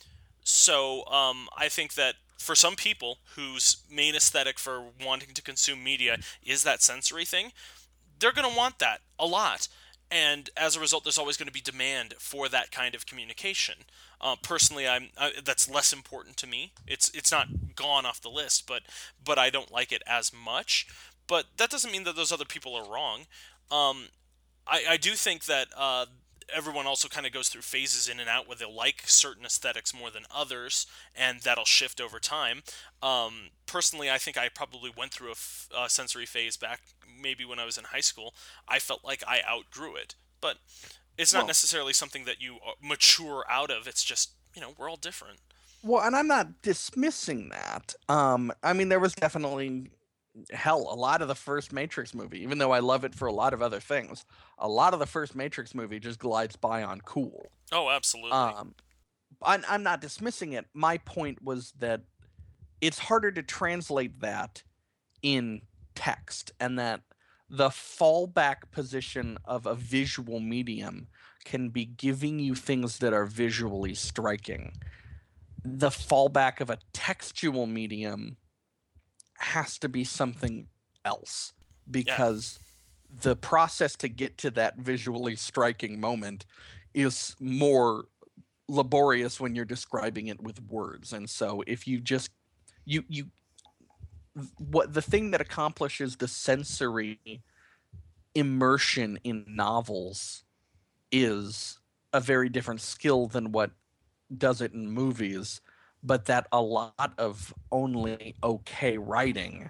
So um, I think that for some people whose main aesthetic for wanting to consume media is that sensory thing, they're going to want that a lot. And as a result, there's always going to be demand for that kind of communication. Uh, personally, I'm I, that's less important to me. It's it's not gone off the list, but but I don't like it as much. But that doesn't mean that those other people are wrong. Um, I, I do think that uh, everyone also kind of goes through phases in and out where they'll like certain aesthetics more than others, and that'll shift over time. Um, personally, I think I probably went through a f- uh, sensory phase back maybe when I was in high school. I felt like I outgrew it, but it's not Well, necessarily something that you uh, mature out of. It's just, you know, we're all different. well, and I'm not dismissing that. Um, I mean, there was definitely hell, a lot of the first Matrix movie, even though I love it for a lot of other things, a lot of the first Matrix movie just glides by on cool. Oh, absolutely. Um, I'm, I'm not dismissing it. My point was that it's harder to translate that in text, and that the fallback position of a visual medium can be giving you things that are visually striking. The fallback of a textual medium has to be something else, Yeah. because the process to get to that visually striking moment is more laborious when you're describing it with words. And so if you just you you what the thing that accomplishes the sensory immersion in novels is a very different skill than what does it in movies, but that a lot of only okay writing.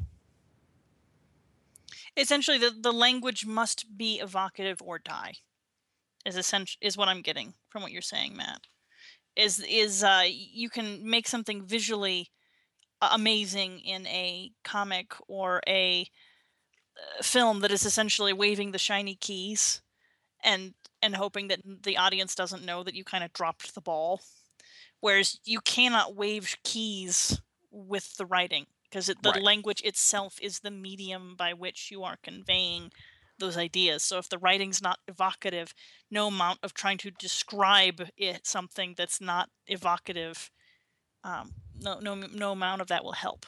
Essentially, the, the language must be evocative or die. Is essential is what I'm getting from what you're saying, Matt. Is is uh, you can make something visually amazing in a comic or a film that is essentially waving the shiny keys and and hoping that the audience doesn't know that you kind of dropped the ball. Whereas you cannot wave keys with the writing because the Right. language itself is the medium by which you are conveying those ideas. So if the writing's not evocative, no amount of trying to describe it something that's not evocative, um, no no no amount of that will help.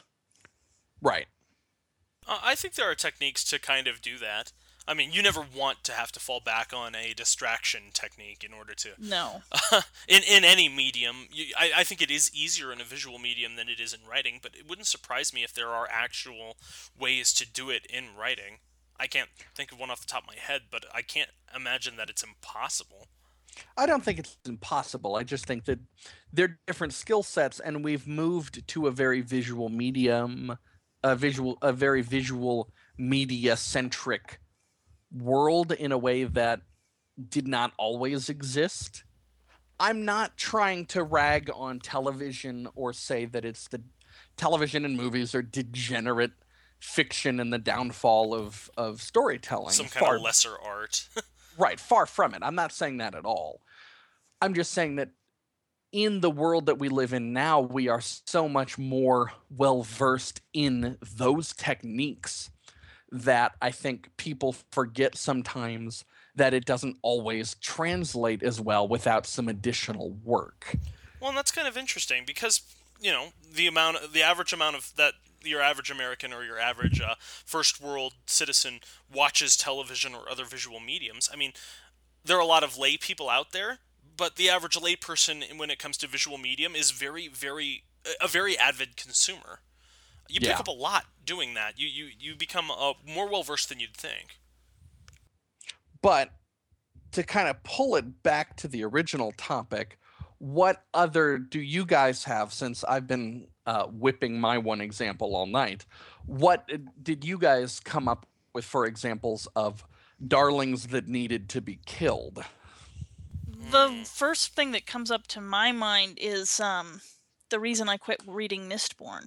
Right. Uh, I think there are techniques to kind of do that. I mean, you never want to have to fall back on a distraction technique in order to. No. Uh, in in any medium, you, I, I think it is easier in a visual medium than it is in writing, but it wouldn't surprise me if there are actual ways to do it in writing. I can't think of one off the top of my head, but I can't imagine that it's impossible. I don't think it's impossible. I just think that they're different skill sets, and we've moved to a very visual medium, a visual, a very visual media centric world in a way that did not always exist. I'm not trying to rag on television or say that it's the television and movies are degenerate fiction and the downfall of of storytelling. Some kind Far- of lesser art. Right, far from it. I'm not saying that at all. I'm just saying that in the world that we live in now, we are so much more well versed in those techniques that I think people forget sometimes that it doesn't always translate as well without some additional work. Well, and that's kind of interesting because, you know, the amount, the average amount of that your average American or your average uh, first world citizen watches television or other visual mediums. I mean, there are a lot of lay people out there, but the average lay person, when it comes to visual medium, is very, very a very avid consumer. You pick Yeah. up a lot doing that. You you you become uh, more well versed than you'd think. But to kind of pull it back to the original topic, what other do you guys have, since I've been uh, whipping my one example all night? What did you guys come up with for examples of darlings that needed to be killed? The first thing that comes up to my mind is um, the reason I quit reading Mistborn.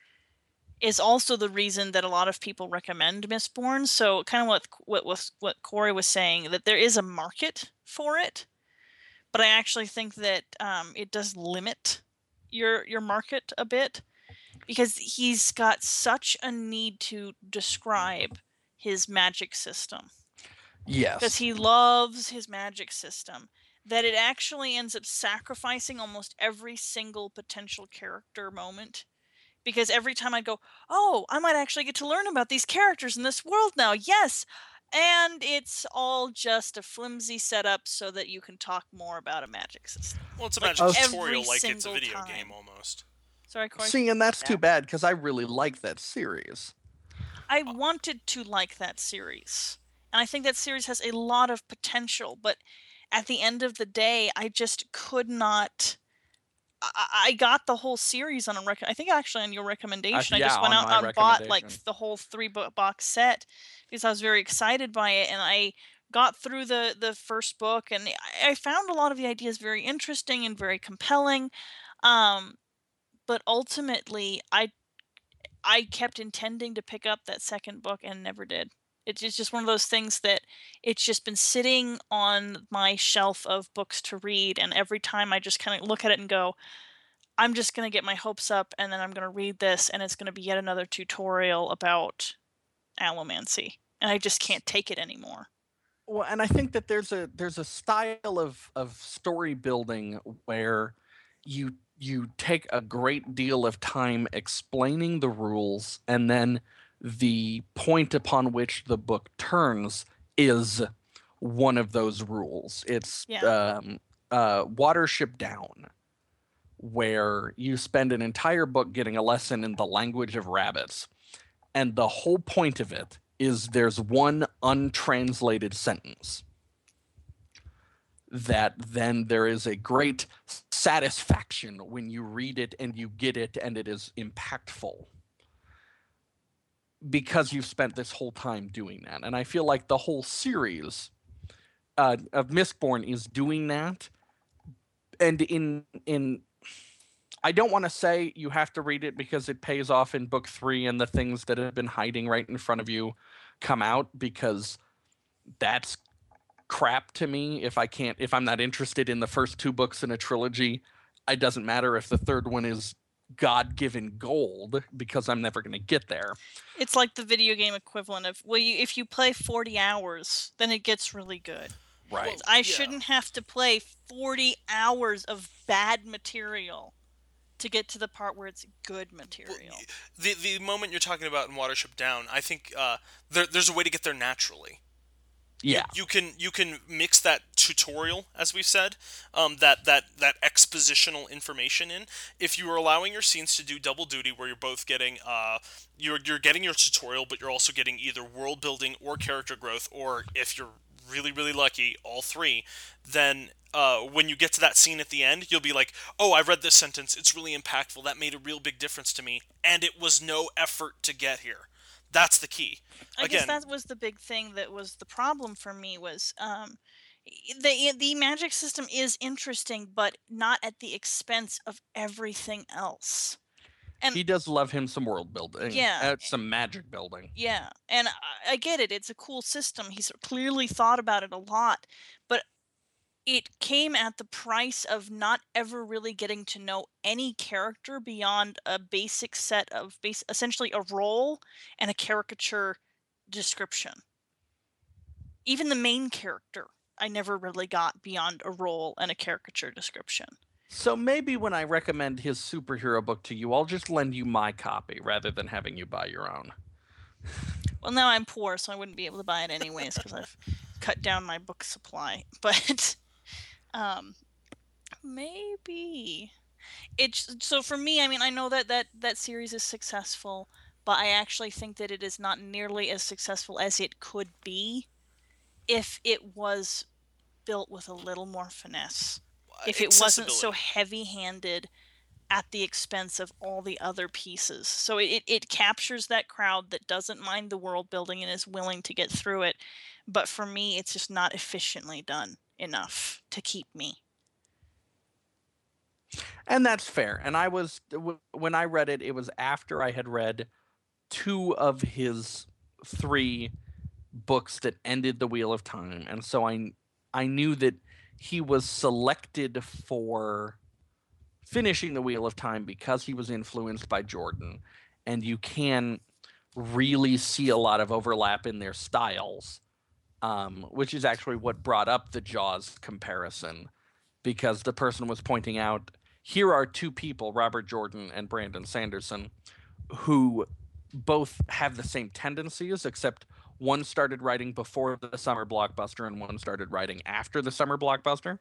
Is also the reason that a lot of people recommend Mistborn. So kind of what what was what Corey was saying, that there is a market for it, but I actually think that um, it does limit your your market a bit because he's got such a need to describe his magic system Yes. because he loves his magic system that it actually ends up sacrificing almost every single potential character moment. Because every time I go, oh, I might actually get to learn about these characters in this world now. Yes. And it's all just a flimsy setup so that you can talk more about a magic system. Well, it's a Like magic every tutorial, like it's a single video time. game almost. Sorry, Corey. See, and that's too Yeah. bad because I really like that series. I wanted to like that series. And I think that series has a lot of potential. But at the end of the day, I just could not... I, I got the whole series on a rec- I think actually on your recommendation. I yeah, just went on out my and bought like recommendation. the whole three book box set because I was very excited by it, and I got through the the first book, and I, I found a lot of the ideas very interesting and very compelling. Um, but ultimately, I I kept intending to pick up that second book and never did. It's just just one of those things that it's just been sitting on my shelf of books to read, and every time I just kind of look at it and go, I'm just going to get my hopes up, and then I'm going to read this, and it's going to be yet another tutorial about allomancy, and I just can't take it anymore. Well, and I think that there's a there's a style of of story building where you you take a great deal of time explaining the rules, and then the point upon which the book turns is one of those rules. It's Yeah. um, uh, Watership Down, where you spend an entire book getting a lesson in the language of rabbits, and the whole point of it is there's one untranslated sentence that then there is a great satisfaction when you read it and you get it and it is impactful because you've spent this whole time doing that. And I feel like the whole series uh, of Mistborn is doing that. And in in I don't want to say you have to read it because it pays off in book three and the things that have been hiding right in front of you. come out, because that's crap to me. If I can't, if I'm not interested in the first two books in a trilogy, it doesn't matter if the third one is God-given gold, because I'm never going to get there. It's like the video game equivalent of, well, you, if you play forty hours, then it gets really good. Right. Well, I yeah. shouldn't have to play forty hours of bad material to get to the part where it's good material. Well, the the moment you're talking about in Watership Down, I think uh, there, there's a way to get there naturally. Yeah. You, you can you can mix that tutorial, as we said, um, that, that, that expositional information in. If you are allowing your scenes to do double duty, where you're both getting uh, you're you're getting your tutorial, but you're also getting either world building or character growth, or if you're really really lucky, all three, then uh, when you get to that scene at the end, you'll be like, oh, I read this sentence, it's really impactful, that made a real big difference to me, and it was no effort to get here. That's the key. I Again, guess that was the big thing that was the problem for me, was um, the the magic system is interesting, but not at the expense of everything else. And he does love him some world building. Yeah. Uh, some magic building. Yeah, and I, I get it. It's a cool system. He's clearly thought about it a lot, but it came at the price of not ever really getting to know any character beyond a basic set of base, essentially a role and a caricature description. Even the main character, I never really got beyond a role and a caricature description. So maybe when I recommend his superhero book to you, I'll just lend you my copy rather than having you buy your own. Well, now I'm poor, so I wouldn't be able to buy it anyways, because I've cut down my book supply. But um, maybe it's so for me. I mean, I know that that that series is successful, but I actually think that it is not nearly as successful as it could be if it was built with a little more finesse. If it wasn't so heavy-handed at the expense of all the other pieces. So it, it captures that crowd that doesn't mind the world building and is willing to get through it. But for me, it's just not efficiently done enough to keep me. And that's fair. And I was, when I read it, it was after I had read two of his three books that ended the Wheel of Time. And so I, I knew that he was selected for finishing the Wheel of Time because he was influenced by Jordan, and you can really see a lot of overlap in their styles, um, which is actually what brought up the Jaws comparison, because the person was pointing out, here are two people, Robert Jordan and Brandon Sanderson, who both have the same tendencies, except one started writing before the summer blockbuster and one started writing after the summer blockbuster.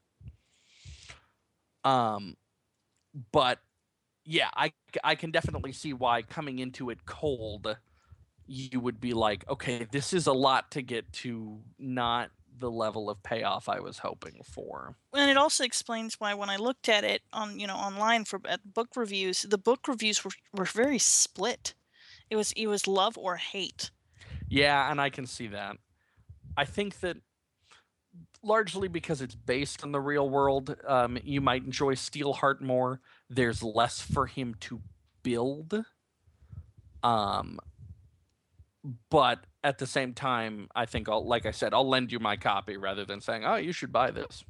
Um, but yeah, I, I can definitely see why coming into it cold, you would be like, okay, this is a lot to get to, not the level of payoff I was hoping for. And it also explains why when I looked at it on, you know, online for at book reviews, the book reviews were, were very split. It was it was love or hate. Yeah, and I can see that. I think that largely because it's based on the real world, um, you might enjoy Steelheart more. There's less for him to build. Um, but at the same time, I think I'll, like I said, I'll lend you my copy rather than saying, oh, you should buy this.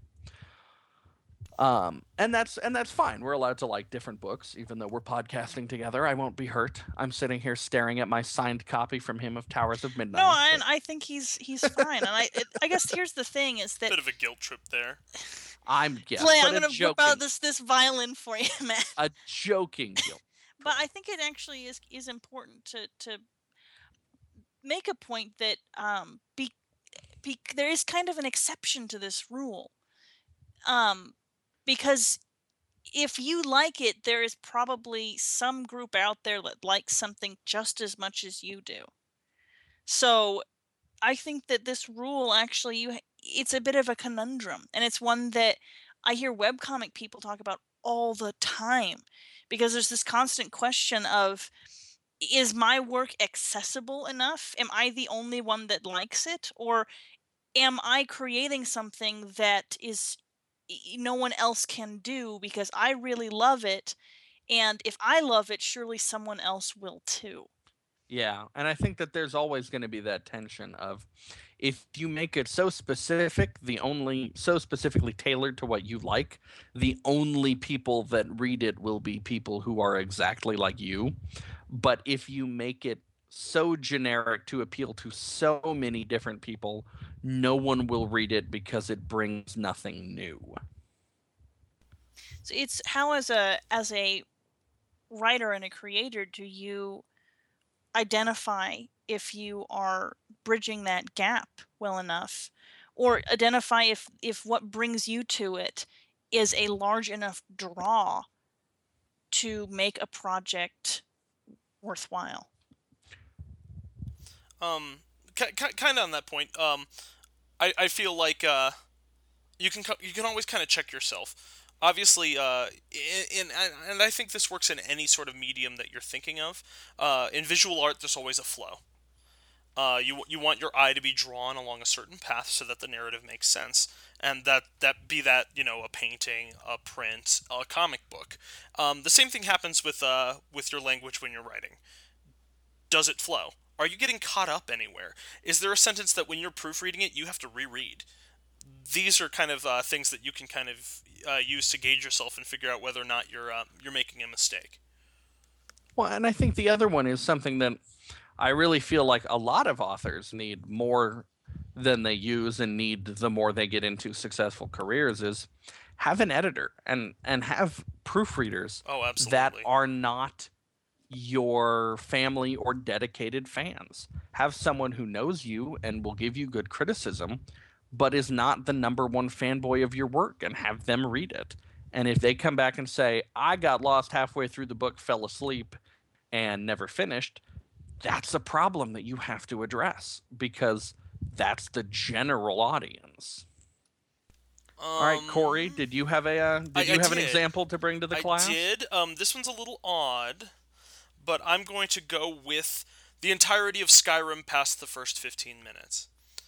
Um, and that's and that's fine. We're allowed to like different books, even though we're podcasting together. I won't be hurt. I'm sitting here staring at my signed copy from him of Towers of Midnight. No, and I think he's he's fine. And I it, I guess here's the thing is that bit of a guilt trip there. I'm yeah, Play, but I'm a gonna joking, whip out this this violin for you, man. a joking guilt. But I think it actually is is important to to make a point that um be, be there is kind of an exception to this rule. Um because if you like it, there is probably some group out there that likes something just as much as you do. So I think that this rule actually, you it's a bit of a conundrum, and it's one that I hear webcomic people talk about all the time, because there's this constant question of, is my work accessible enough? Am I the only one that likes it? Or am I creating something that is no one else can do because I really love it, and if I love it, surely someone else will too. Yeah, and I think that there's always going to be that tension of if you make it so specific, the only so specifically tailored to what you like, the only people that read it will be people who are exactly like you. But if you make it so generic to appeal to so many different people, no one will read it because it brings nothing new. So it's how as a as a writer and a creator do you identify if you are bridging that gap well enough, or identify if if what brings you to it is a large enough draw to make a project worthwhile. Um, k- k- kind of on that point, um, I, I feel like uh, you can co- you can always kind of check yourself. Obviously, uh, in, in and I think this works in any sort of medium that you're thinking of. Uh, in visual art, there's always a flow. Uh, you you want your eye to be drawn along a certain path so that the narrative makes sense, and that that be that you know a painting, a print, a comic book. Um, the same thing happens with uh, with your language when you're writing. Does it flow? Are you getting caught up anywhere? Is there a sentence that when you're proofreading it you have to reread? These are kind of uh, things that you can kind of uh, use to gauge yourself and figure out whether or not you're uh, you're making a mistake. Well, and I think the other one is something that I really feel like a lot of authors need more than they use and need the more they get into successful careers is have an editor and and have proofreaders Oh, that absolutely. are not your family or dedicated fans. Have someone who knows you and will give you good criticism, but is not the number one fanboy of your work, and have them read it. And if they come back and say, I got lost halfway through the book, fell asleep, and never finished, that's a problem that you have to address because that's the general audience. All right, Corey, Um, did you have a uh, I, did I you have an did. example to bring to the I class? did. Um, this one's a little odd, but I'm going to go with the entirety of Skyrim past the first fifteen minutes.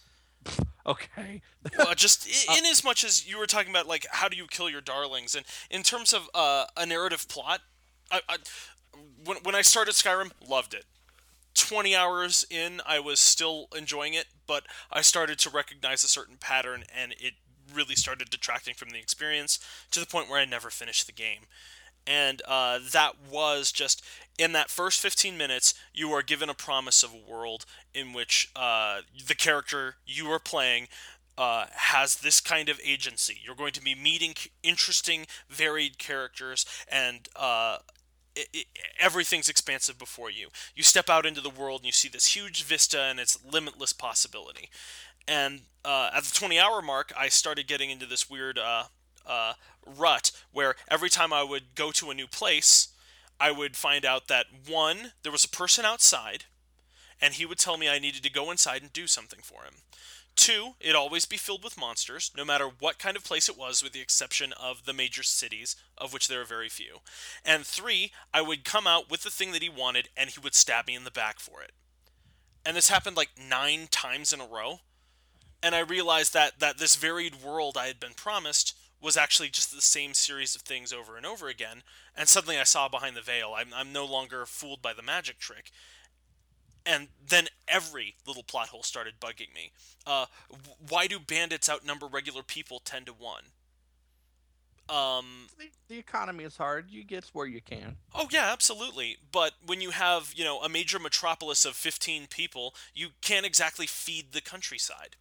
Okay. Well, just Uh, in as much as you were talking about, like, how do you kill your darlings, and in terms of uh, a narrative plot, I, I when when I started Skyrim, loved it. twenty hours in, I was still enjoying it, but I started to recognize a certain pattern, and it really started detracting from the experience to the point where I never finished the game. And uh, that was just in that first fifteen minutes, you are given a promise of a world in which uh, the character you are playing uh, has this kind of agency. You're going to be meeting interesting, varied characters, and uh, it, it, everything's expansive before you. You step out into the world and you see this huge vista and its limitless possibility. And uh, at the twenty hour mark, I started getting into this weird uh, uh, rut where every time I would go to a new place, I would find out that one, there was a person outside, and he would tell me I needed to go inside and do something for him. Two, it'd always be filled with monsters, no matter what kind of place it was, with the exception of the major cities, of which there are very few. And three, I would come out with the thing that he wanted, and he would stab me in the back for it. And this happened like nine times in a row. And I realized that, that this varied world I had been promised was actually just the same series of things over and over again. And suddenly I saw behind the veil. I'm, I'm no longer fooled by the magic trick. And then every little plot hole started bugging me. Uh, why do bandits outnumber regular people ten to one? Um, the, the economy is hard. You get where you can. oh yeah, absolutely. But when you have, you know, a major metropolis of fifteen people, you can't exactly feed the countryside.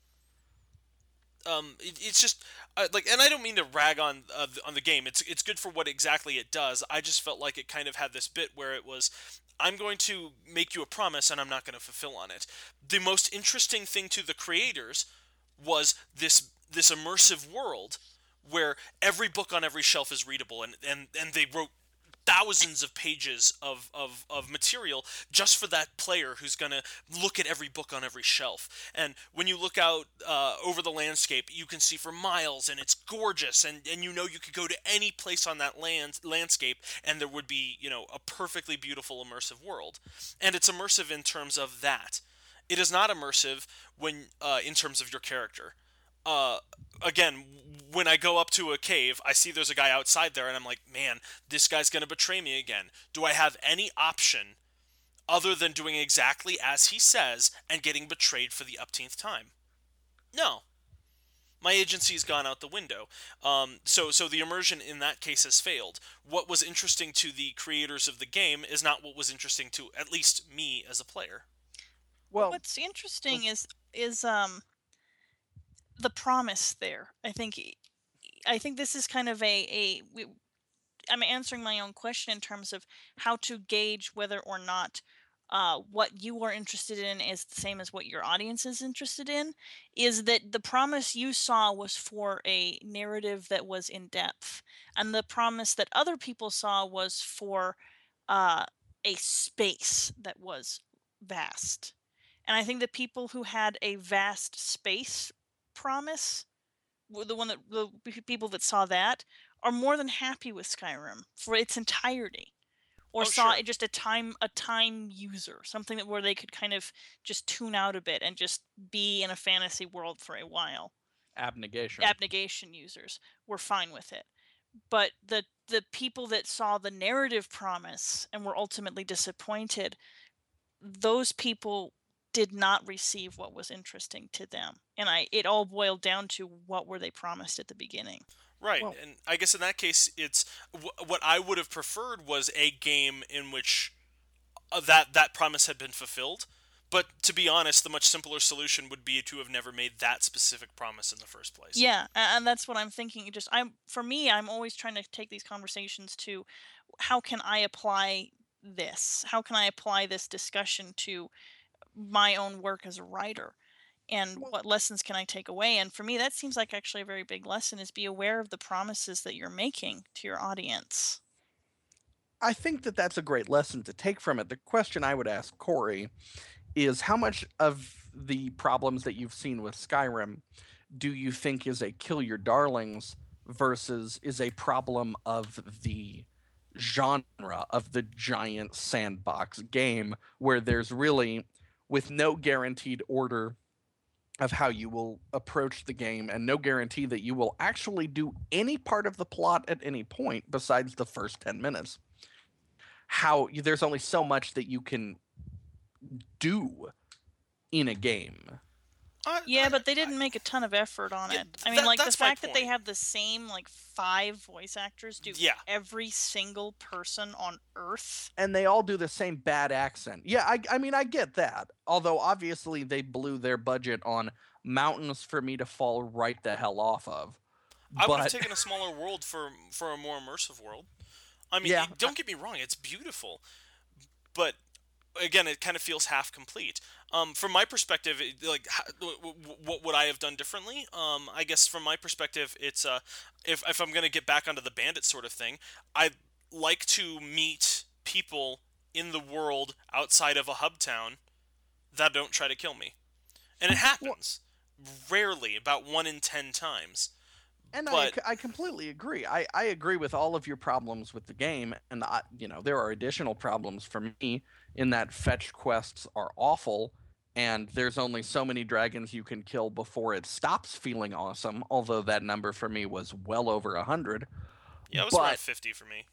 Um, it, it's just uh, like, and I don't mean to rag on uh, on the game. It's it's good for what exactly it does. I just felt like it kind of had this bit where it was, I'm going to make you a promise and I'm not going to fulfill on it. The most interesting thing to the creators was this this immersive world where every book on every shelf is readable, and and, and they wrote thousands of pages of, of, of material just for that player who's going to look at every book on every shelf. And when you look out uh, over the landscape, you can see for miles, and it's gorgeous, and, and you know you could go to any place on that land, landscape, and there would be, you know, a perfectly beautiful immersive world. And it's immersive in terms of that. It is not immersive when uh, in terms of your character. Uh, again, when I go up to a cave, I see there's a guy outside there, and I'm like, man, this guy's gonna betray me again. Do I have any option other than doing exactly as he says and getting betrayed for the upteenth time? No. My agency's gone out the window. Um, so, so the immersion in that case has failed. What was interesting to the creators of the game is not what was interesting to at least me as a player. Well, what's interesting is is um the promise there. I think I think this is kind of a a we, I'm answering my own question in terms of how to gauge whether or not uh, what you are interested in is the same as what your audience is interested in. Is that the promise you saw was for a narrative that was in depth, and the promise that other people saw was for uh, a space that was vast. And I think the people who had a vast space promise, the one that the people that saw that, are more than happy with Skyrim for its entirety, or Oh, saw sure. it just a time a time user, something that where they could kind of just tune out a bit and just be in a fantasy world for a while. abnegation. Abnegation users were fine with it, but the the people that saw the narrative promise and were ultimately disappointed, those people did not receive what was interesting to them. And I it all boiled down to what were they promised at the beginning. Right, Well, and I guess in that case, it's w- what I would have preferred was a game in which uh, that that promise had been fulfilled. But to be honest, the much simpler solution would be to have never made that specific promise in the first place. Yeah, a- and that's what I'm thinking. It just I'm for me, I'm always trying to take these conversations to how can I apply this? How can I apply this discussion to my own work as a writer? And well, what lessons can I take away? And for me, that seems like actually a very big lesson is be aware of the promises that you're making to your audience. I think that that's a great lesson to take from it. The question I would ask Corey is how much of the problems that you've seen with Skyrim do you think is a kill your darlings versus is a problem of the genre of the giant sandbox game where there's really, with no guaranteed order of how you will approach the game and no guarantee that you will actually do any part of the plot at any point besides the first ten minutes, how there's only so much that you can do in a game. I, Yeah, I, but they I, didn't make a ton of effort on yeah, it. I mean, that, like the that's my fact that they point. have the same like five voice actors do Yeah. every single person on Earth. And they all do the same bad accent. Yeah, I, I mean, I get that. Although obviously they blew their budget on mountains for me to fall right the hell off of. I would have But taken a smaller world for for a more immersive world. I mean, yeah, don't get me wrong; it's beautiful, but again, it kind of feels half complete. Um, from my perspective, it, like what would I have done differently? Um, I guess from my perspective, it's uh, if if I'm gonna get back onto the bandit sort of thing, I'd like to meet people in the world outside of a hub town that don't try to kill me, and it well, happens rarely, about one in ten times. and I, But I completely agree. I, I agree with all of your problems with the game, and I, you know there are additional problems for me in that fetch quests are awful, and there's only so many dragons you can kill before it stops feeling awesome. Although that number for me was well over a hundred. yeah, it was around But fifty for me.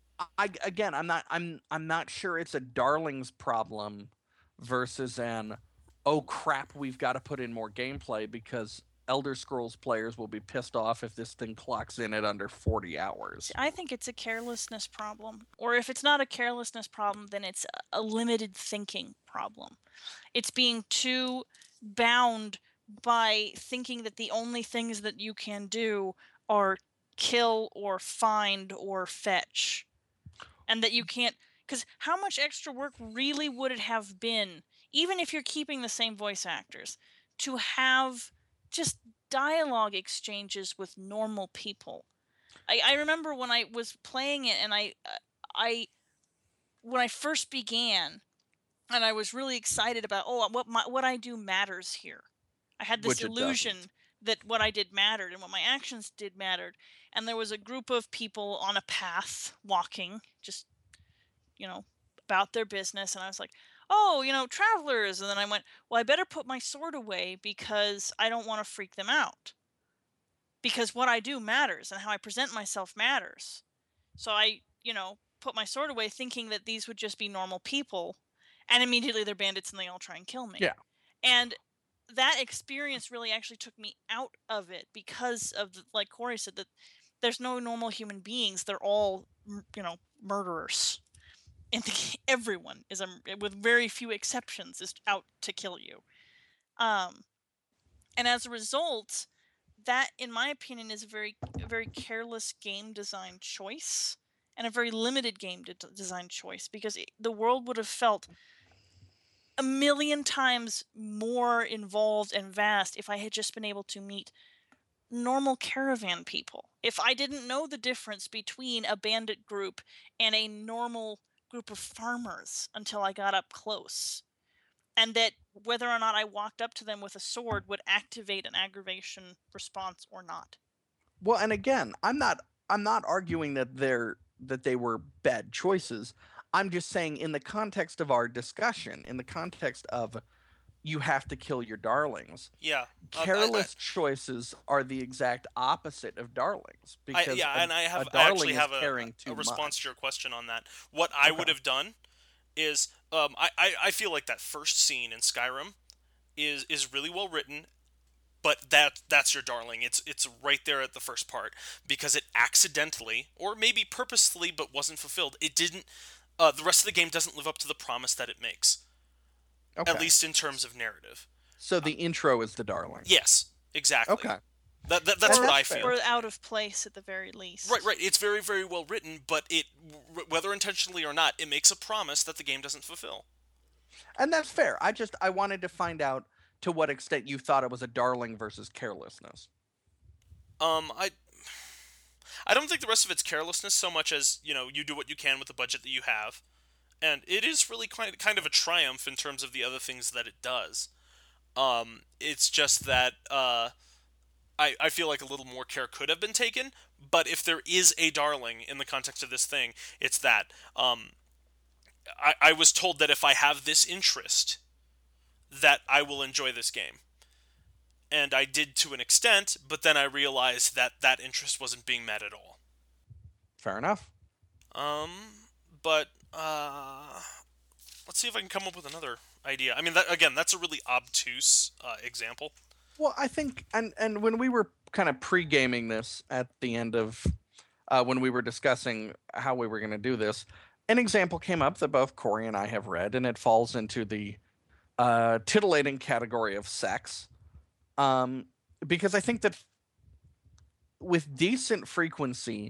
I again, I'm not I'm I'm not sure it's a darlings problem versus an oh crap, we've got to put in more gameplay because Elder Scrolls players will be pissed off if this thing clocks in at under forty hours. I think it's a carelessness problem. Or if it's not a carelessness problem, then it's a limited thinking problem. It's being too bound by thinking that the only things that you can do are kill or find or fetch. And that you can't. Because how much extra work really would it have been, even if you're keeping the same voice actors, to have just dialogue exchanges with normal people? I, I remember when I was playing it, and I, I, when I first began, and I was really excited about, oh, what my what I do matters here. I had this Which it illusion doesn't. that what I did mattered and what my actions did mattered. And there was a group of people on a path walking, just you know, about their business, and I was like, oh, you know, travelers. And then I went, well, I better put my sword away because I don't want to freak them out. Because what I do matters and how I present myself matters. So I, you know, put my sword away thinking that these would just be normal people. and immediately they're bandits and they all try and kill me. Yeah. And that experience really actually took me out of it because of, the, like Corey said, that there's no normal human beings. They're all, you know, murderers. And everyone is, a, with very few exceptions, is out to kill you. Um, and as a result, that, in my opinion, is a very, a very careless game design choice, and a very limited game de- design choice, because it, the world would have felt a million times more involved and vast if I had just been able to meet normal caravan people. If I didn't know the difference between a bandit group and a normal group of farmers until I got up close. And that whether or not I walked up to them with a sword would activate an aggravation response or not. Well, and again, I'm not I'm not arguing that they're that they were bad choices. I'm just saying, in the context of our discussion, in the context of you have to kill your darlings, Yeah. careless Um, I, choices are the exact opposite of darlings. I, Because yeah, a, and I have a I darling actually is have a, caring a too response much. to your question on that. What I Okay. would have done is um, I, I, I feel like that first scene in Skyrim is is really well written, but that that's your darling. It's it's right there at the first part, because it accidentally, or maybe purposefully, but wasn't fulfilled. It didn't. Uh, the rest of the game doesn't live up to the promise that it makes, Okay. at least in terms of narrative. So the intro is the darling. Yes, exactly. Okay. That, that that's or, what I fair. feel. Or out of place at the very least. Right, right. It's very, very well written, but it, whether intentionally or not, it makes a promise that the game doesn't fulfill. And that's fair. I just I wanted to find out to what extent you thought it was a darling versus carelessness. Um, I, I don't think the rest of it's carelessness so much as, you know, you do what you can with the budget that you have, and it is really kind kind of a triumph in terms of the other things that it does. Um, it's just that uh, I I feel like a little more care could have been taken, but if there is a darling in the context of this thing, it's that. Um, I I was told that if I have this interest, that I will enjoy this game. And I did to an extent, but then I realized that that interest wasn't being met at all. Fair enough. Um, but uh, let's see if I can come up with another idea. I mean, that, again, that's a really obtuse uh, example. Well, I think, and and when we were kind of pre-gaming this at the end of, uh, when we were discussing how we were going to do this, an example came up that both Corey and I have read, and it falls into the uh, titillating category of sex. Um, because I think that with decent frequency,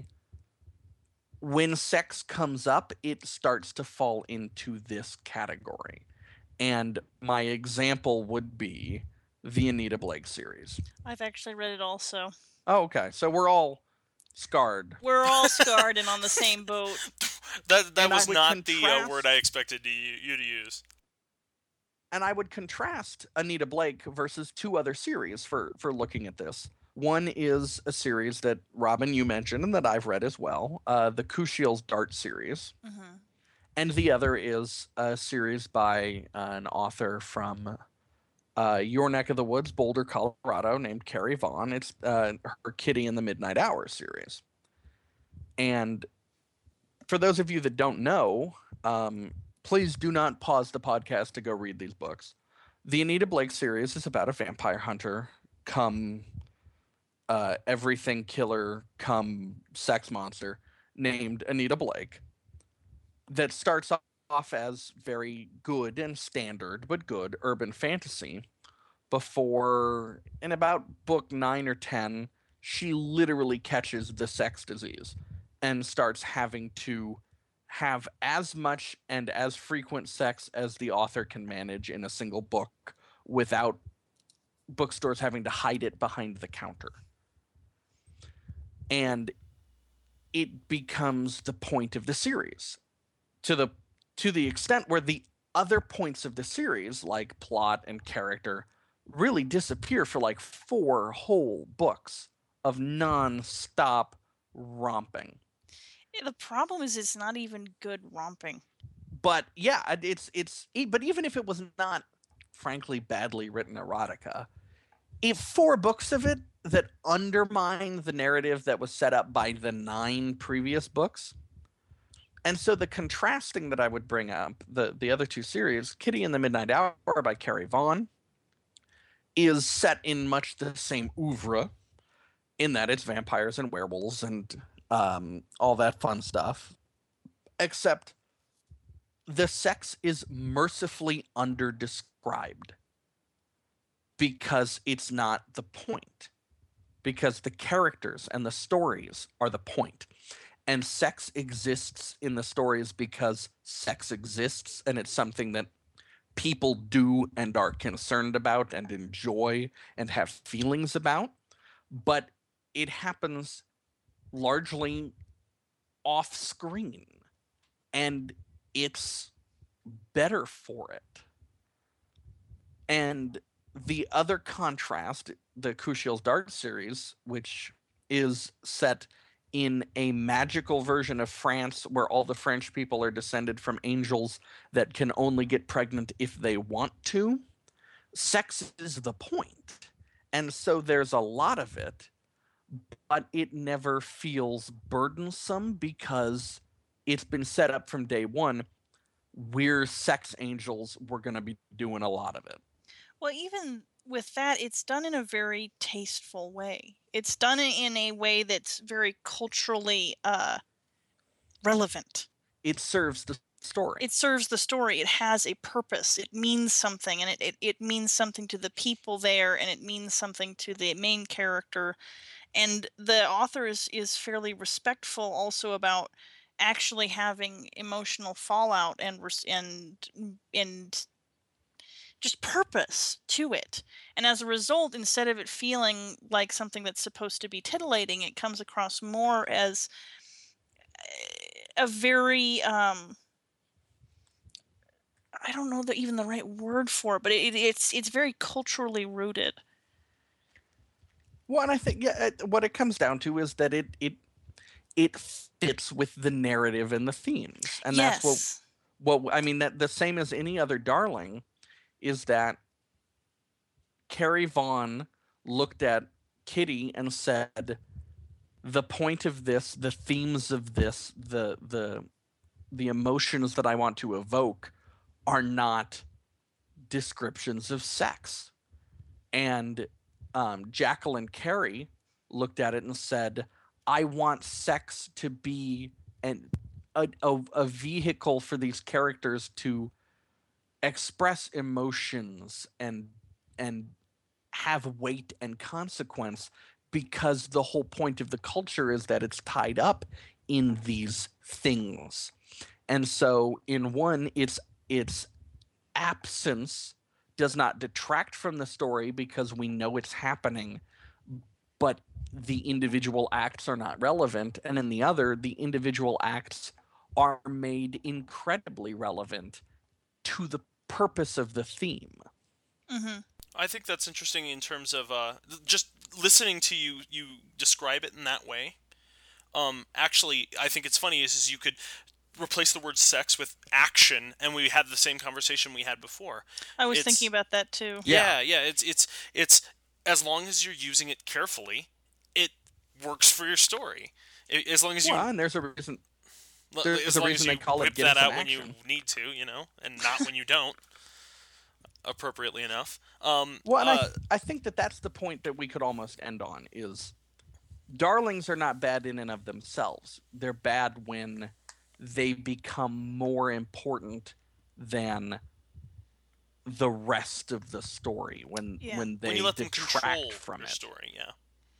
when sex comes up, it starts to fall into this category. And my example would be the Anita Blake series. I've actually read it also. Oh, okay. So we're all scarred. We're all scarred and on the same boat. That that And I was would not the uh, contrast- word I expected to, you to use. And I would contrast Anita Blake versus two other series for for looking at this. One is a series that, Robin, you mentioned and that I've read as well, uh, the Kushiel's Dart series. Mm-hmm. And the other is a series by uh, an author from uh, your neck of the woods, Boulder, Colorado, named Carrie Vaughn. It's uh, her Kitty in the Midnight Hour series. And for those of you that don't know, um, please do not pause the podcast to go read these books. The Anita Blake series is about a vampire hunter come uh, everything killer come sex monster named Anita Blake that starts off as very good and standard, but good urban fantasy before, in about book nine or ten, she literally catches the sex disease and starts having to have as much and as frequent sex as the author can manage in a single book without bookstores having to hide it behind the counter. And it becomes the point of the series to the to the extent where the other points of the series, like plot and character, really disappear for like four whole books of non-stop romping. The problem is it's not even good romping. But yeah, it's it's but even if it was not frankly badly written erotica, if four books of it that undermine the narrative that was set up by the nine previous books, And so the contrasting that I would bring up, the the other two series, Kitty and the Midnight Hour by Carrie Vaughn, is set in much the same oeuvre in that it's vampires and werewolves and um, all that fun stuff, except the sex is mercifully underdescribed because it's not the point. Because the characters and the stories are the point. And sex exists in the stories because sex exists, and it's something that people do and are concerned about and enjoy and have feelings about. But it happens largely off screen, and it's better for it. And the other contrast, the Kushiel's Dart series, which is set in a magical version of France where all the French people are descended from angels that can only get pregnant if they want to, sex is the point. And so there's a lot of it, but it never feels burdensome because it's been set up from day one. We're sex angels. We're going to be doing a lot of it. Well, even with that, it's done in a very tasteful way. It's done in a way that's very culturally uh, relevant. It serves the story. It serves the story. It has a purpose. It means something, and it, it, it means something to the people there, and it means something to the main character. And the author is, is fairly respectful also about actually having emotional fallout and and and just purpose to it. And as a result, instead of it feeling like something that's supposed to be titillating, it comes across more as a very um I don't know the, even the right word for it, but it, it's it's very culturally rooted. Well, and I think yeah, what it comes down to is that it it it fits with the narrative and the themes, and yes. that's what what I mean. That the same as any other Darling is that Carrie Vaughn looked at Kitty and said, "The point of this, the themes of this, the the the emotions that I want to evoke are not descriptions of sex." And um, Jacqueline Carey looked at it and said, "I want sex to be an, a, a, a vehicle for these characters to express emotions and and have weight and consequence, because the whole point of the culture is that it's tied up in these things." And so in one, it's its absence does not detract from the story because we know it's happening, but the individual acts are not relevant. And in the other, the individual acts are made incredibly relevant to the purpose of the theme. Mm-hmm. I think that's interesting in terms of uh, just listening to you you describe it in that way. Um, actually, I think it's funny is, is you could replace the word sex with action, and we had the same conversation we had before. I was It's- thinking about that too. Yeah, yeah. It's it's it's as long as you're using it carefully, it works for your story. I- As long as you Well, and there's a reason. l- there's as a long reason as they you call it whip get that some out when you action. need to, you know, and not when you don't. Appropriately enough. Um, Well, and uh, I, th- I think that that's the point that we could almost end on is Darlings are not bad in and of themselves. They're bad when they become more important than the rest of the story, when Yeah. when they when you let them detract control from your it. story, yeah.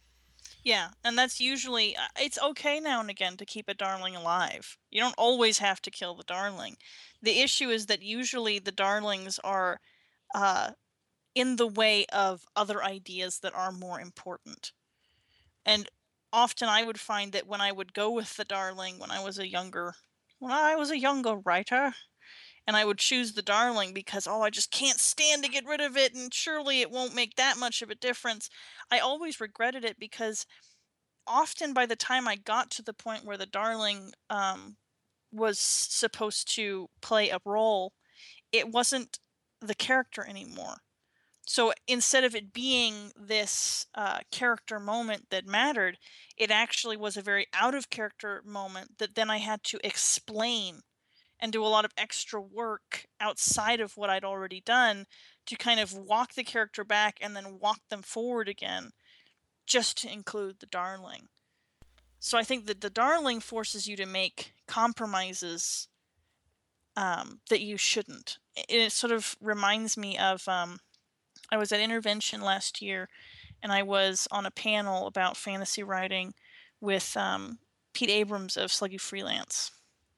Yeah, and that's usually uh, it's okay now and again to keep a darling alive. You don't always have to kill the darling. The issue is that usually the darlings are uh, in the way of other ideas that are more important. And often I would find that when I would go with the darling when I was a younger when I was a younger writer, and I would choose the darling because oh I just can't stand to get rid of it, and surely it won't make that much of a difference. I always regretted it because often by the time I got to the point where the darling um, was supposed to play a role, it wasn't the character anymore. So instead of it being this uh, character moment that mattered, it actually was a very out of character moment that then I had to explain and do a lot of extra work outside of what I'd already done to kind of walk the character back and then walk them forward again, just to include the darling. So I think that the darling forces you to make compromises um, that you shouldn't. It, it sort of reminds me of um, I was at Intervention last year, and I was on a panel about fantasy writing with um, Pete Abrams of Sluggy Freelance.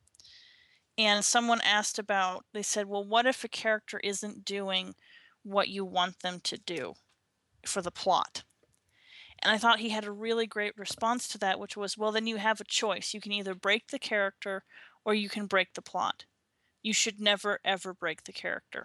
And someone asked about, they said, well, what if a character isn't doing what you want them to do for the plot? And I thought he had a really great response to that, which was, well, then you have a choice. You can either break the character or you can break the plot. You should never, ever break the character.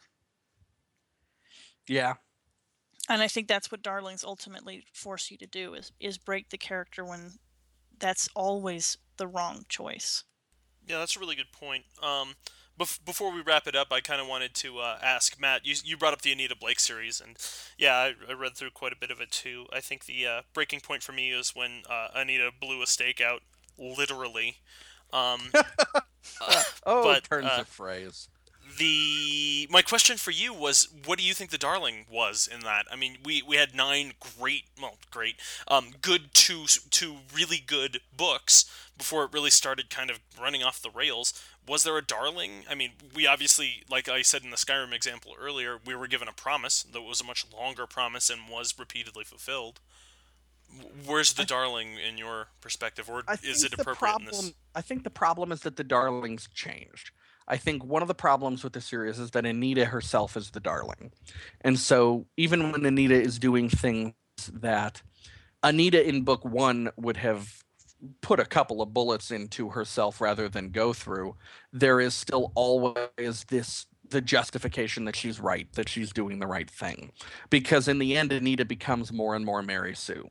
Yeah. And I think that's what Darlings ultimately force you to do, is, is break the character when that's always the wrong choice. Yeah, that's a really good point. Um, bef- before we wrap it up, I kind of wanted to uh, ask Matt. You you brought up the Anita Blake series, and yeah, I, I read through quite a bit of it too. I think the uh, breaking point for me is when uh, Anita blew a steak out, literally. Um, uh, oh, but, turns uh, of phrase. The my question for you was, what do you think the darling was in that? I mean, we, we had nine great, well, great, um, good two two really good books before it really started kind of running off the rails. Was there a darling? I mean, we obviously, like I said in the Skyrim example earlier, we were given a promise that was a much longer promise and was repeatedly fulfilled. Where's the I, darling in your perspective, or is it appropriate problem, in this? I think the problem is that the darlings changed. I think one of the problems with the series is that Anita herself is the darling. And so even when Anita is doing things that Anita in book one would have put a couple of bullets into herself rather than go through, there is still always this the justification that she's right, that she's doing the right thing. Because in the end, Anita becomes more and more Mary Sue.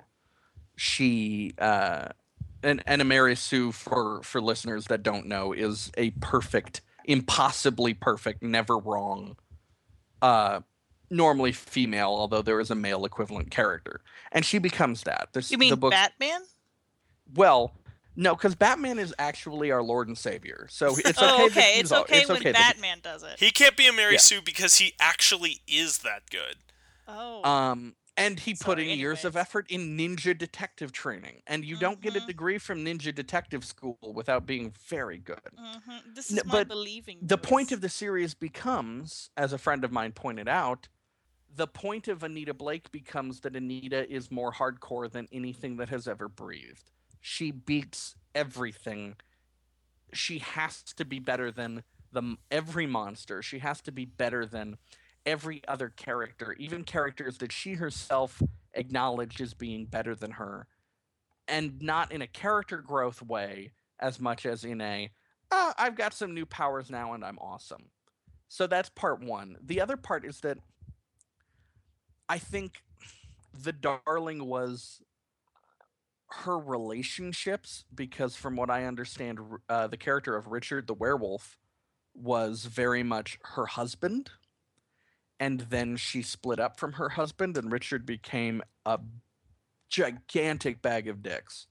She uh and, and a Mary Sue, for for listeners that don't know, is a perfect, impossibly perfect, never wrong, uh, normally female, although there is a male equivalent character, and she becomes that. This, you mean the books, Batman? Well, no, because Batman is actually our Lord and Savior, so it's okay. oh, okay. That he's it's okay it's when okay Batman he, does it. He can't be a Mary yeah. Sue because he actually is that good. Oh. Um. And he Sorry, put in anyways. years of effort in ninja detective training. And you mm-hmm. don't get a degree from ninja detective school without being very good. Mm-hmm. This is no, my but believing the voice. point of the series becomes, as a friend of mine pointed out, the point of Anita Blake becomes that Anita is more hardcore than anything that has ever breathed. She beats everything. She has to be better than the every monster. She has to be better than every other character, even characters that she herself acknowledged as being better than her, and not in a character growth way as much as in a, oh, I've got some new powers now and I'm awesome. So that's part one. The other part is that I think the darling was her relationships, because from what I understand, uh, the character of Richard the werewolf was very much her husband. And then she split up from her husband, and Richard became a gigantic bag of dicks.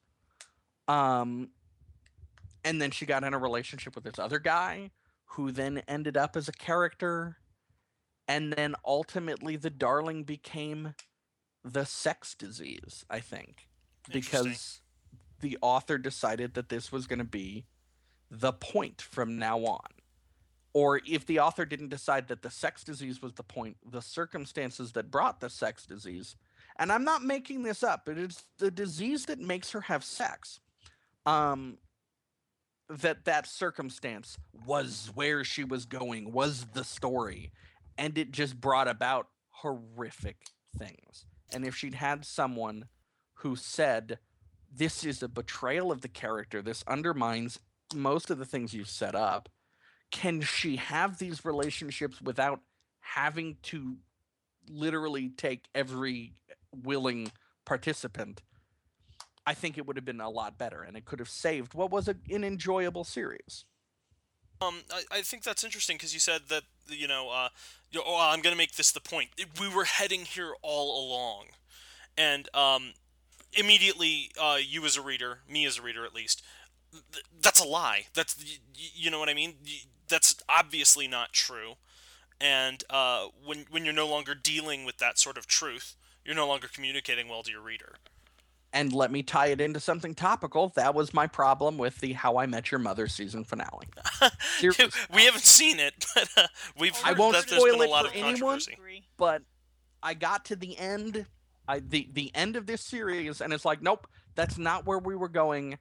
Um, and then she got in a relationship with this other guy, who then ended up as a character. And then ultimately, the darling became the sex disease, I think. Because the author decided that this was going to be the point from now on. Or if the author didn't decide that the sex disease was the point, the circumstances that brought the sex disease, and I'm not making this up, it is the disease that makes her have sex, um, that that circumstance was where she was going, was the story, and it just brought about horrific things. And if she'd had someone who said, this is a betrayal of the character, this undermines most of the things you've set up, can she have these relationships without having to literally take every willing participant? I think it would have been a lot better, and it could have saved what was a, an enjoyable series. Um, I, I think that's interesting because you said that you know, uh, you know, oh, I'm gonna make this the point. It- we were heading here all along, and um, immediately, uh, you as a reader, me as a reader at least, th- that's a lie. That's y- y- you know what I mean. Y- That's obviously not true. And uh, when when you're no longer dealing with that sort of truth, you're no longer communicating well to your reader. And let me tie it into something topical. That was my problem with the How I Met Your Mother season finale. Seriously. We haven't seen it, but uh, we've I heard won't that there's spoil been a it lot for of anyone. controversy. Agree. But I got to the end, I the the end of this series, and it's like, nope, that's not where we were going.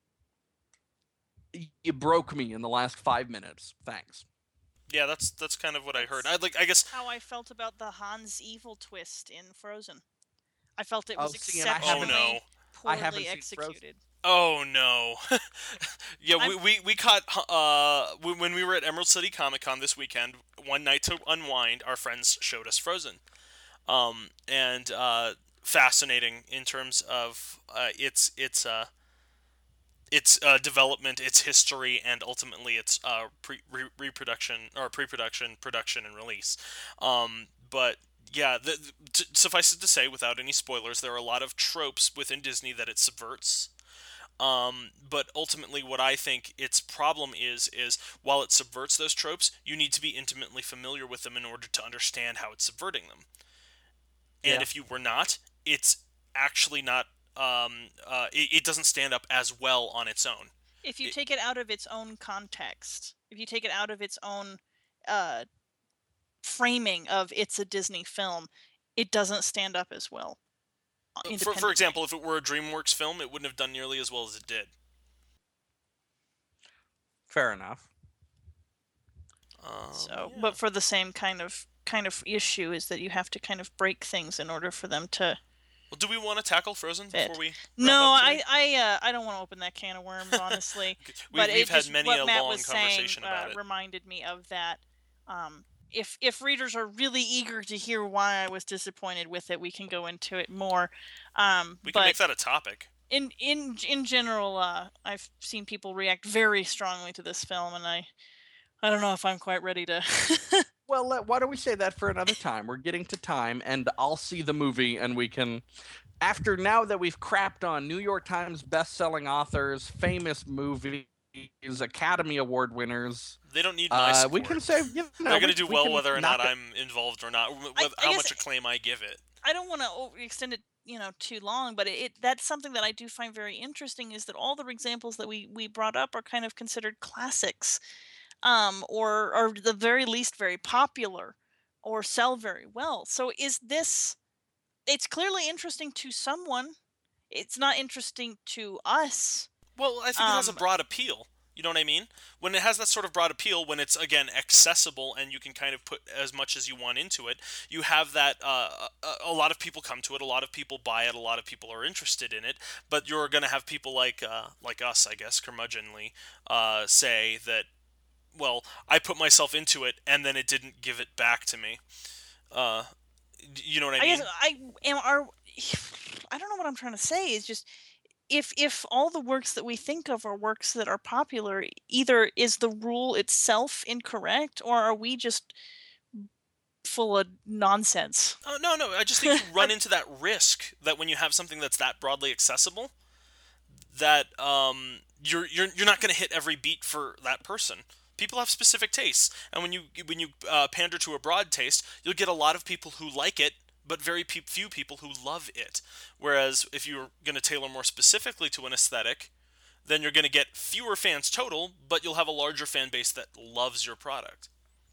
You broke me in the last five minutes. Thanks. Yeah, that's that's kind of what I heard. I like. I guess. How I felt about the Hans evil twist in Frozen. I felt it Oh, was see, and I exceptionally haven't- Oh, no. I poorly haven't seen executed. Oh no. Yeah, we, I'm- we we caught uh when when we were at Emerald City Comic Con this weekend. One night to unwind, our friends showed us Frozen. Um and uh fascinating in terms of uh its its uh its uh, development, its history, and ultimately its uh, pre- re- reproduction or pre-production, production, and release. Um, but yeah, the, the, t- suffice it to say, without any spoilers, there are a lot of tropes within Disney that it subverts. Um, but ultimately, what I think its problem is is while it subverts those tropes, you need to be intimately familiar with them in order to understand how it's subverting them. And Yeah. if you were not, it's actually not. Um, uh, it, it doesn't stand up as well on its own. If you It- take it out of its own context, if you take it out of its own uh, framing of it's a Disney film, it doesn't stand up as well. uh, For, for independently. example, if it were a DreamWorks film, it wouldn't have done nearly as well as it did. Fair enough. Um, So, yeah. but for the same kind of kind of issue is that you have to kind of break things in order for them to. Well, do we want to tackle Frozen Fit. before we? Wrap No, up I today? I uh, I don't want to open that can of worms, honestly. We've, but we've it had just, many what a Matt long was saying conversation about uh, it. reminded me of that. Um, if if readers are really eager to hear why I was disappointed with it, we can go into it more. Um, We but can make that a topic. in in in general, uh, I've seen people react very strongly to this film, and I I don't know if I'm quite ready to. Well, let, why don't we say that for another time? We're getting to time, and I'll see the movie, and we can. After now that we've crapped on New York Times best-selling authors, famous movies, Academy Award winners, They don't need my uh, support. we can say you know, They're going we- to do we well can whether or knock not it- I'm involved or not, wh- I- with I how guess- much acclaim I give it. I don't want to extend it, you know, too long, but it that's something that I do find very interesting is that all the examples that we we brought up are kind of considered classics, um, or or the very least very popular, or sell very well. So is this? It's clearly interesting to someone. It's not interesting to us. Well, I think it has a Um, broad appeal. You know what I mean? When it has that sort of broad appeal, when it's again accessible and you can kind of put as much as you want into it, you have that. Uh, a, a lot of people come to it. A lot of people buy it. A lot of people are interested in it. But you're going to have people like uh, like us, I guess, curmudgeonly, uh, say that. Well, I put myself into it and then it didn't give it back to me. Uh, d- you know what I, I mean? guess I am. Are I don't know what I'm trying to say. Is just if if all the works that we think of are works that are popular, either is the rule itself incorrect, or are we just full of nonsense? Oh, no, no. I just think you run into that risk that when you have something that's that broadly accessible, that um, you're you're you're not going to hit every beat for that person. People have specific tastes, and when you when you uh, pander to a broad taste, you'll get a lot of people who like it, but very pe- few people who love it. Whereas if you're going to tailor more specifically to an aesthetic, then you're going to get fewer fans total, but you'll have a larger fan base that loves your product.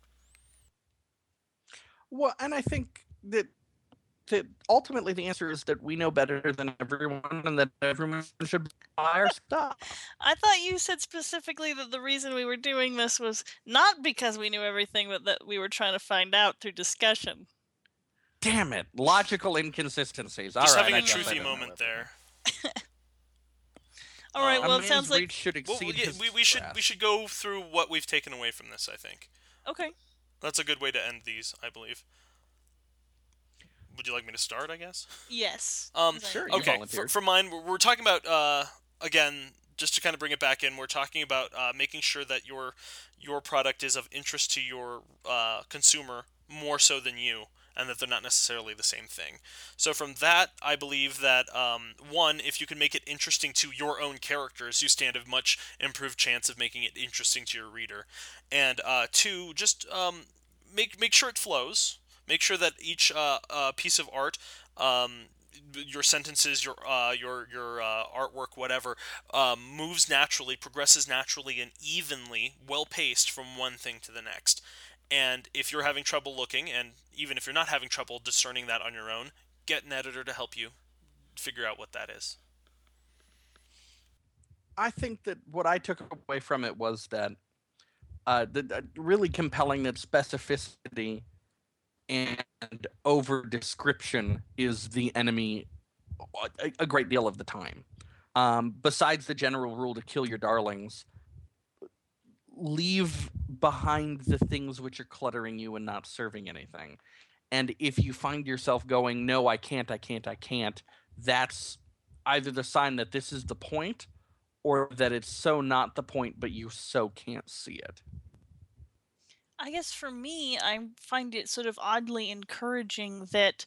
Well, and I think that that ultimately the answer is that we know better than everyone, and that everyone should buy our stuff. I thought you said specifically that the reason we were doing this was not because we knew everything, but that we were trying to find out through discussion. Damn it! Logical inconsistencies. All Just right, having I a guess I truthy don't know moment everything. there. All right. Uh, Well, A it man's sounds like reach should Well, exceed yeah, his we, we should grasp. we should go through what we've taken away from this. I think okay. that's a good way to end these. I believe. Would you like me to start? I guess. Yes. Um, 'cause I- Sure. You Okay, for, volunteered. for mine, we're, we're talking about uh, again just to kind of bring it back in, we're talking about uh, making sure that your your product is of interest to your uh, consumer more so than you, and that they're not necessarily the same thing. So from that, I believe that, um, one, if you can make it interesting to your own characters, you stand a much improved chance of making it interesting to your reader. And uh, two, just um, make make sure it flows. Make sure that each uh, uh, piece of art, um, your sentences, your uh, your your uh, artwork, whatever, um, moves naturally, progresses naturally and evenly, well paced from one thing to the next. And if you're having trouble looking, and even if you're not having trouble discerning that on your own, get an editor to help you figure out what that is. I think that what I took away from it was that uh, the, the really compelling that specificity and over description is the enemy a, a great deal of the time. Um, besides the general rule to kill your darlings, leave behind the things which are cluttering you and not serving anything. And if you find yourself going, no, I can't, I can't, I can't, that's either the sign that this is the point, or that it's so not the point, but you so can't see it. I guess for me, I find it sort of oddly encouraging that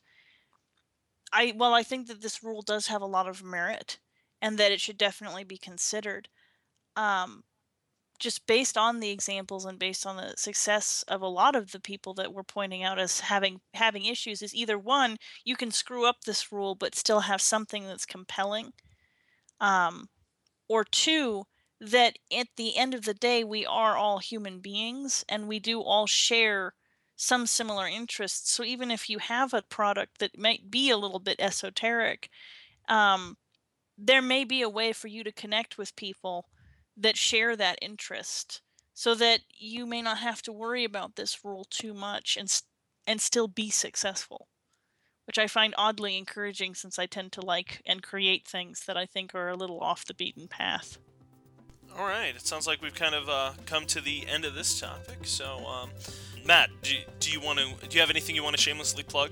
I, well, I think that this rule does have a lot of merit and that it should definitely be considered. Um, just based on the examples and based on the success of a lot of the people that we're pointing out as having having issues, is either one, you can screw up this rule but still have something that's compelling, um, or two, that at the end of the day we are all human beings and we do all share some similar interests. So even if you have a product that might be a little bit esoteric, um, there may be a way for you to connect with people that share that interest, so that you may not have to worry about this rule too much and and still be successful, which I find oddly encouraging, since I tend to like and create things that I think are a little off the beaten path. All right, it sounds like we've kind of uh, come to the end of this topic. So, um, Matt, do you, do you want to? Do you have anything you want to shamelessly plug?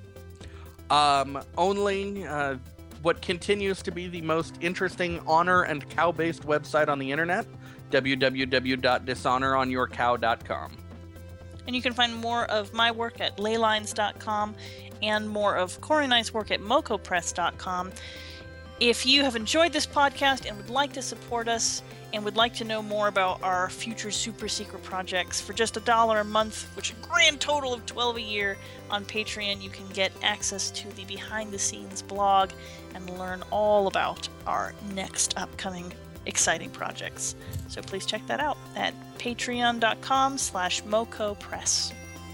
Um, only uh, what continues to be the most interesting honor and cow-based website on the internet, w w w dot dishonor on your cow dot com. And you can find more of my work at leylines dot com and more of Corey and I's work at moco press dot com. If you have enjoyed this podcast and would like to support us and would like to know more about our future super secret projects, for just a dollar a month, which is a grand total of twelve a year, on Patreon, you can get access to the behind the scenes blog and learn all about our next upcoming exciting projects. So please check that out at patreon dot com slash moco press.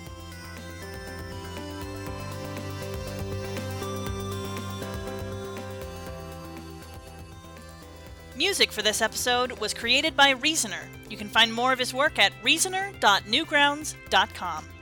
Music for this episode was created by Reasoner. You can find more of his work at reasoner dot newgrounds dot com.